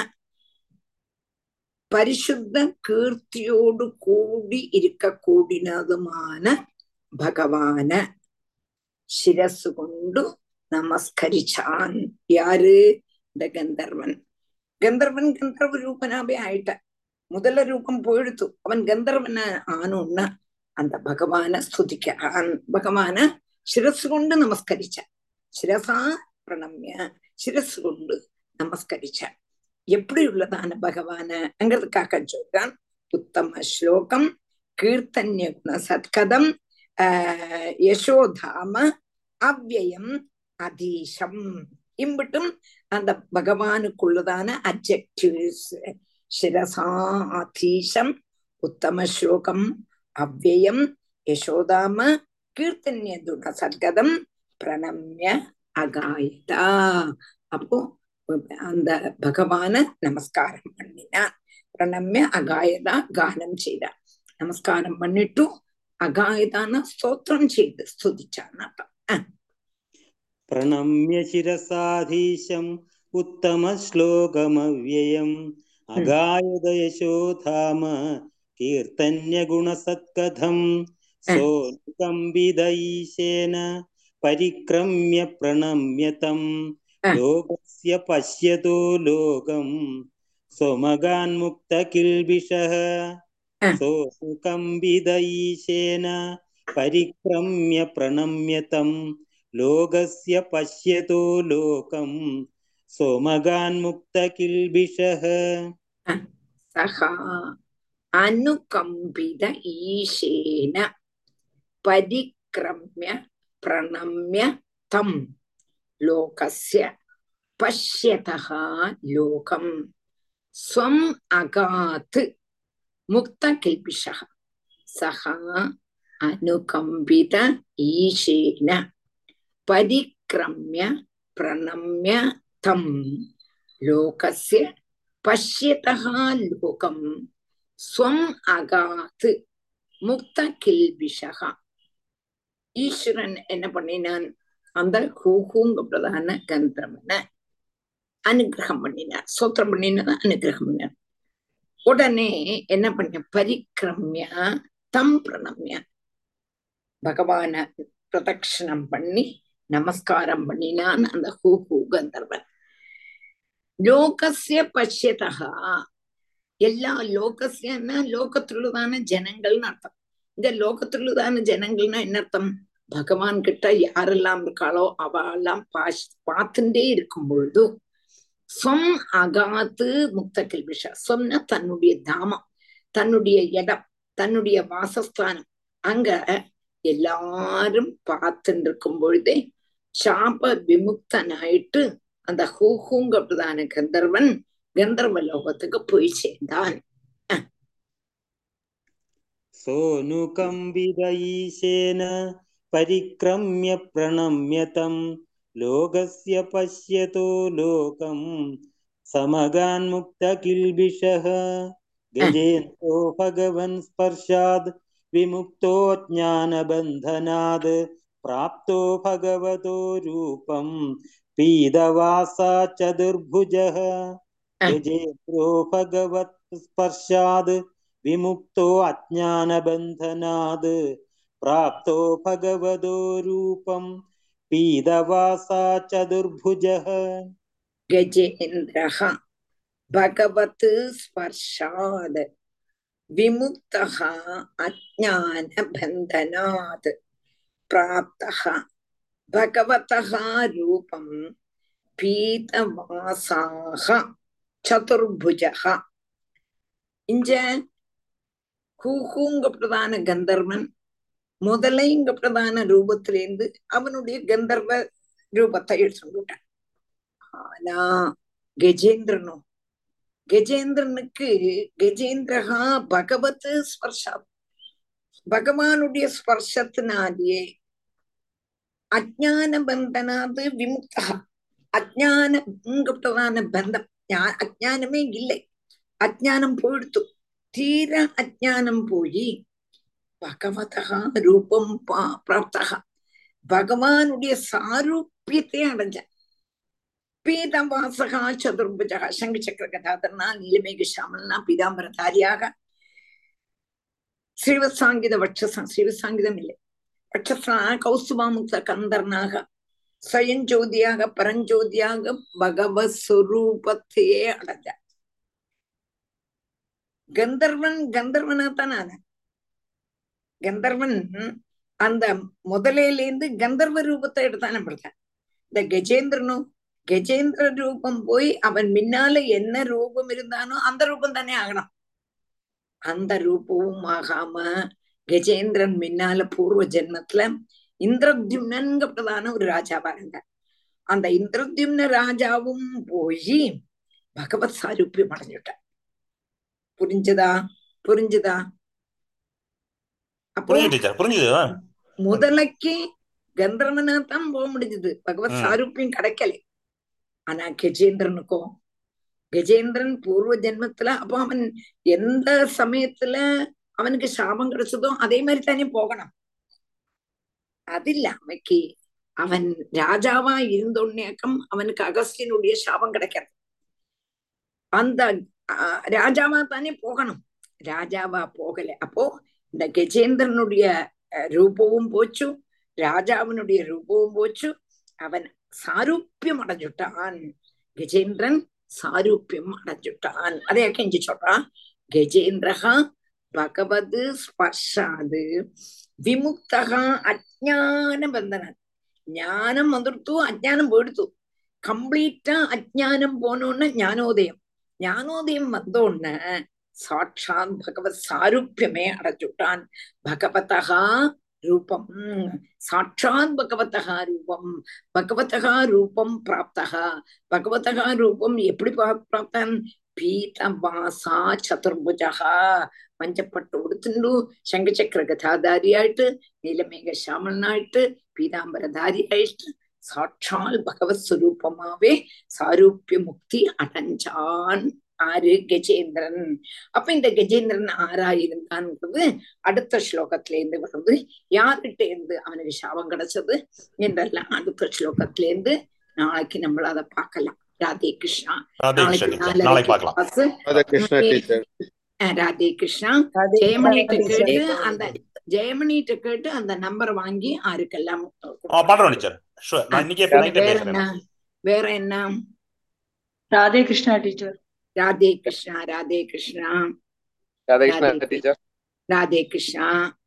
பரிசுத்த கீர்த்தியோடு கூடி இருக்க கூடினதுமான பகவான சிரசு கொண்டு நமஸ்கரிச்சான். யாரு? இந்த கந்தர்வன். கந்தர்வன் கந்தர்வ ரூபனாவே ஆயிட்ட. முதல ரூபம் போயிடுத்து. அவன் கந்தர்வன ஆனோன்னா அந்த பகவான ஸ்துதிக்கிறான். பகவான சிரசு கொண்டு நமஸ்கரிச்சான். சிரசா பிரணம்ய சிரசு கொண்டு நமஸ்கரிச்சான். எப்படி உள்ளதான பகவானங்கிறதுக்காக சொல்றான். உத்தம ஸ்லோகம் கீர்த்தன்ய குண சத்கதம் ஆஹ் யசோதாம அவ்யயம் அதீஷம். இம்பிட்டும் அந்த பகவானுக்குள்ளதான அட்ஜெக்டிவ்ஸ். சிரசா அதீஷம் உத்தம ஸ்லோகம் அவ்யயம் யசோதாம கீர்த்தன்ய குண சத்கதம் பிரணம்ய அகாயதா. அப்போ அந்த பகவான நமஸ்காரம் பண்ணினான். பிரணம்ய அகாயதா கானம் செய்தான். நமஸ்காரம் பண்ணிட்டு அகாயதான ஸ்தோத்திரம் செய்து ஸ்துதிச்சான். பிரணம்ய சிரசாதீசம் உத்தம ஸ்லோகமவ்யயம் அகாயத யசோதாம கீர்த்தன்ய குணசத்கதம் சோகம்பித ஈசேன பரிக்ரம்ய பிரணம்யதம் லோகஸ்ய பஷ்யதோ லோகம் சொமகான்முக்த கில்பிஷः சோகம்பித ஈசேன பரிக்ரம்ய பிரணம்யதம் லோகஸ்ய பஷ்யதோ லோகம் சோமகான்முக்த கில்பிஷः. சஹா அனுகம்பித ஈசேன பரிக்ரம்ய பிரணம்ய தம் லோகஸ்ய பஷ்யதः லோகம் ஸ்வம் அகாத் முக்த கில்பிஷः. சஹா அனுகம்பித ஈசேன பரிக்ரம்ய பிரணம்ய தம் லோகஸ்ய பஷ்யதः லோகம் ஸ்வம் அகாத் முக்த கில்பிஷः. ஈஸ்வரன் என்ன பண்ணினான்? அந்த ஹூஹூங்கப்பட்டதான கந்தர்வனை அனுகிரகம் பண்ணினார். சோத்திரம் பண்ணினத அனுகிரகம் பண்ணினார். உடனே என்ன பண்ண? பரிக்ரம்ய தம் பிரணம்ய பகவான பிரதட்சணம் பண்ணி நமஸ்காரம் பண்ணினான் அந்த ஹூஹூ கந்தர்வன். லோகஸ்ய பஷ்யதா, எல்லா லோகஸ்யன்னா லோகத்துள்ளதான ஜனங்கள்னு அர்த்தம். இந்த லோகத்துள்ளதான ஜனங்கள்னா என்ன அர்த்தம்? பகவான் கிட்ட யாரெல்லாம் இருக்காளோ அவெல்லாம் பாஷ் பார்த்துட்டே இருக்கும் பொழுது ஸ்வம் அகாத்து முக்த கில்பிஷ. ஸ்வம்னா தன்னுடைய தாமம், தன்னுடைய இடம், தன்னுடைய வாசஸ்தானம். அங்க எல்லாரும் பார்த்துட்டு இருக்கும் பொழுதே சாப விமுக்தனாயிட்டு அந்த ஹூஹூங்கப்பட்டதான கந்தர்வன் கந்தர்வ லோகத்துக்கு போய் சேர்ந்தான். சோனுகம்பித ஈசேன பரிக்ரம்ய பிரணம்யதம் லோகஸ்ய பஷ்யதோ லோகம் சமகான்முக்த கில்பிஷः கஜேந்திரோ பகவன் ஸ்பர்ஷாத் விமுக்தோ ஞானபந்தனாத் பிராப்தோ பகவதோ ரூபம் பீதவாசா சதுர்புஜः கஜேந்திரோ பகவத் ஸ்பர்ஷாத் விமுக்தோ அஜ்ஞானபந்தனாத் பிராப்தோ பகவதோ ரூபம் पीतवासा चतुर्भुजः गजेन्द्रः भगवत् स्पर्शाद् विमुक्तः अज्ञानबन्धनात् प्राप्तः भगवतः रूपं पीतवासाः चतुर्भुजः. இங்க கூகுங்க பிரதான கந்தர்வன் முதலைங்க பிரதான ரூபத்திலேருந்து அவனுடைய கந்தர்வ ரூபத்தை எடுத்துட்டான். ஆனா கஜேந்திரனோ கஜேந்திரனுக்கு கஜேந்திரஹா பகவத் ஸ்பர்ஷா பகவானுடைய ஸ்பர்ஷத்தினாலேயே அஜ்ஞான பந்தனாது விமுக்தா அஜ்ஞானங்கப்பட்டதான பந்தம் அஜ்ஞானமே இல்லை, அஜ்ஞானம் போயிடுத்து, தீர அஜ்ஞானம் போய் பகவதா ரூபம் பிராப்தா பகவானுடைய சாரூபியத்தை அடைஞ்ச. பீதவாசகா சதுர்புஜா சங்கு சக்கர கதாதரனா நீலமேக சாமலனா பீதாம்பரதாரியாக ஸ்ரீவத்சாங்கித வட்சசா ஸ்ரீவத்சாங்கிதம் இல்லை வட்சசா கௌசுபாமுக்த கந்தர்னாக ஸ்வயஞ்சோதியாக பரஞ்சோதியாக பகவத் ஸ்வரூபத்தையே அடைஞ்ச. கந்தர்வன் கந்தர்வனாத்தான் ஆன. கந்தர்வன் அந்த முதலையிலேருந்து கந்தர்வ ரூபத்தை எடுத்தான படுத்த. இந்த கஜேந்திரனும் கஜேந்திர ரூபம் போய் அவன் முன்னால என்ன ரூபம் இருந்தானோ அந்த ரூபம் தானே ஆகணும். அந்த ரூபமும் ஆகாம கஜேந்திரன் முன்னால பூர்வ ஜென்மத்துல இந்திரத்யும்னங்கப்பட்டதான ஒரு ராஜாவா இருந்தார். அந்த இந்திரத்யும்ன ராஜாவும் போய் பகவத் சாரூபியம் அடைஞ்சுட்டார். புரிஞ்சுதா புரிஞ்சுதா அப்போ முதலைக்கு கந்தர்வனா தான் போக முடிஞ்சது, பகவத் சாரூபியம் கிடைக்கல. ஆனா கஜேந்திரனுக்கும் கஜேந்திரன் பூர்வ ஜென்மத்துல அப்போ அவன் எந்த சமயத்துல அவனுக்கு சாபம் கிடைச்சதோ அதே மாதிரி தானே போகணும். அதில்ல அவனுக்கு அவன் ராஜாவா இருந்தோன்னேக்கம் அவனுக்கு அகஸ்தியனுடைய சாபம் கிடைக்கிறது. அந்த ஆஹ் ராஜாவா தானே போகணும், ராஜாவா போகல. அப்போ இந்த கஜேந்திரனுடைய ரூபமும் போச்சு, ராஜாவினுடைய ரூபமும் போச்சு, அவன் சாரூபியம் அடைஞ்சுட்டான். கஜேந்திரன் சாரூபியம் அடைஞ்சுட்டான். அதே கெஞ்சி சொல்றான், கஜேந்திரஹா பகவது ஸ்பர்ஷாது விமுக்தகா அஜ்ஞான பந்தன. ஞானம் வந்துடுத்து, அஜ்ஞானம் போயிடுத்து. கம்ப்ளீட்டா அஜ்ஞானம் போனோன்னு ஞானோதயம், ஞானோதயம் வந்தோன்னு சாட்சாத் பகவத் சாரூபியமே அடைச்சுட்டான். பகவதா ரூபம் சாட்சாத் பகவதா ரூபம் பகவதா ரூபம் பிராப்தகா. பகவதா ரூபம் எப்படி பிராப்தான்? பீதவாசா சதுர்புஜா மஞ்சப்பட்டு உடுத்துண்டு சங்கு சக்கர கதாதாரியாயிட்டு நீலமேக சாமலனாயிட்டு பீதாம்பரதாரியாயிட்டு சாட்சால் பகவத் சுரூபமாவே சாரூபிய முக்தி அடைஞ்சான். ஆறு கஜேந்திரன். அப்ப இந்த கஜேந்திரன் ஆறா இருந்தான்றது அடுத்த ஸ்லோகத்துல இருந்து வருது. யார்கிட்ட இருந்து அவனுக்கு சாபம் கிடைச்சது என்றெல்லாம் அடுத்த ஸ்லோகத்துல இருந்து நாளைக்கு நம்மள அதை பார்க்கலாம். ராதே கிருஷ்ணா. ராதே கிருஷ்ணா. ஜெயமணிட்ட கேட்டு அந்த ஜெயமணிட்ட கேட்டு அந்த நம்பரை வாங்கி ஆருக்கெல்லாம் வேற என்ன வேற என்ன Radhe Krishna teacher. Radhe Krishna. Radhe Krishna. Radhe Krishna.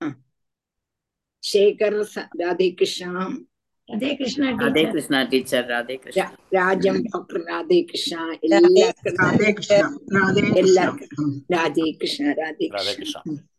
Shekar Radhe Krishna. Radhe Krishna. Radhe Krishna teacher. Radhe Krishna. Rajam doctor Radhe Krishna. எல்லாருக்கும் எல்லாருக்கும் ராதே கிருஷ்ணா. ராதே கிருஷ்ணா. ராதே கிருஷ்ணா.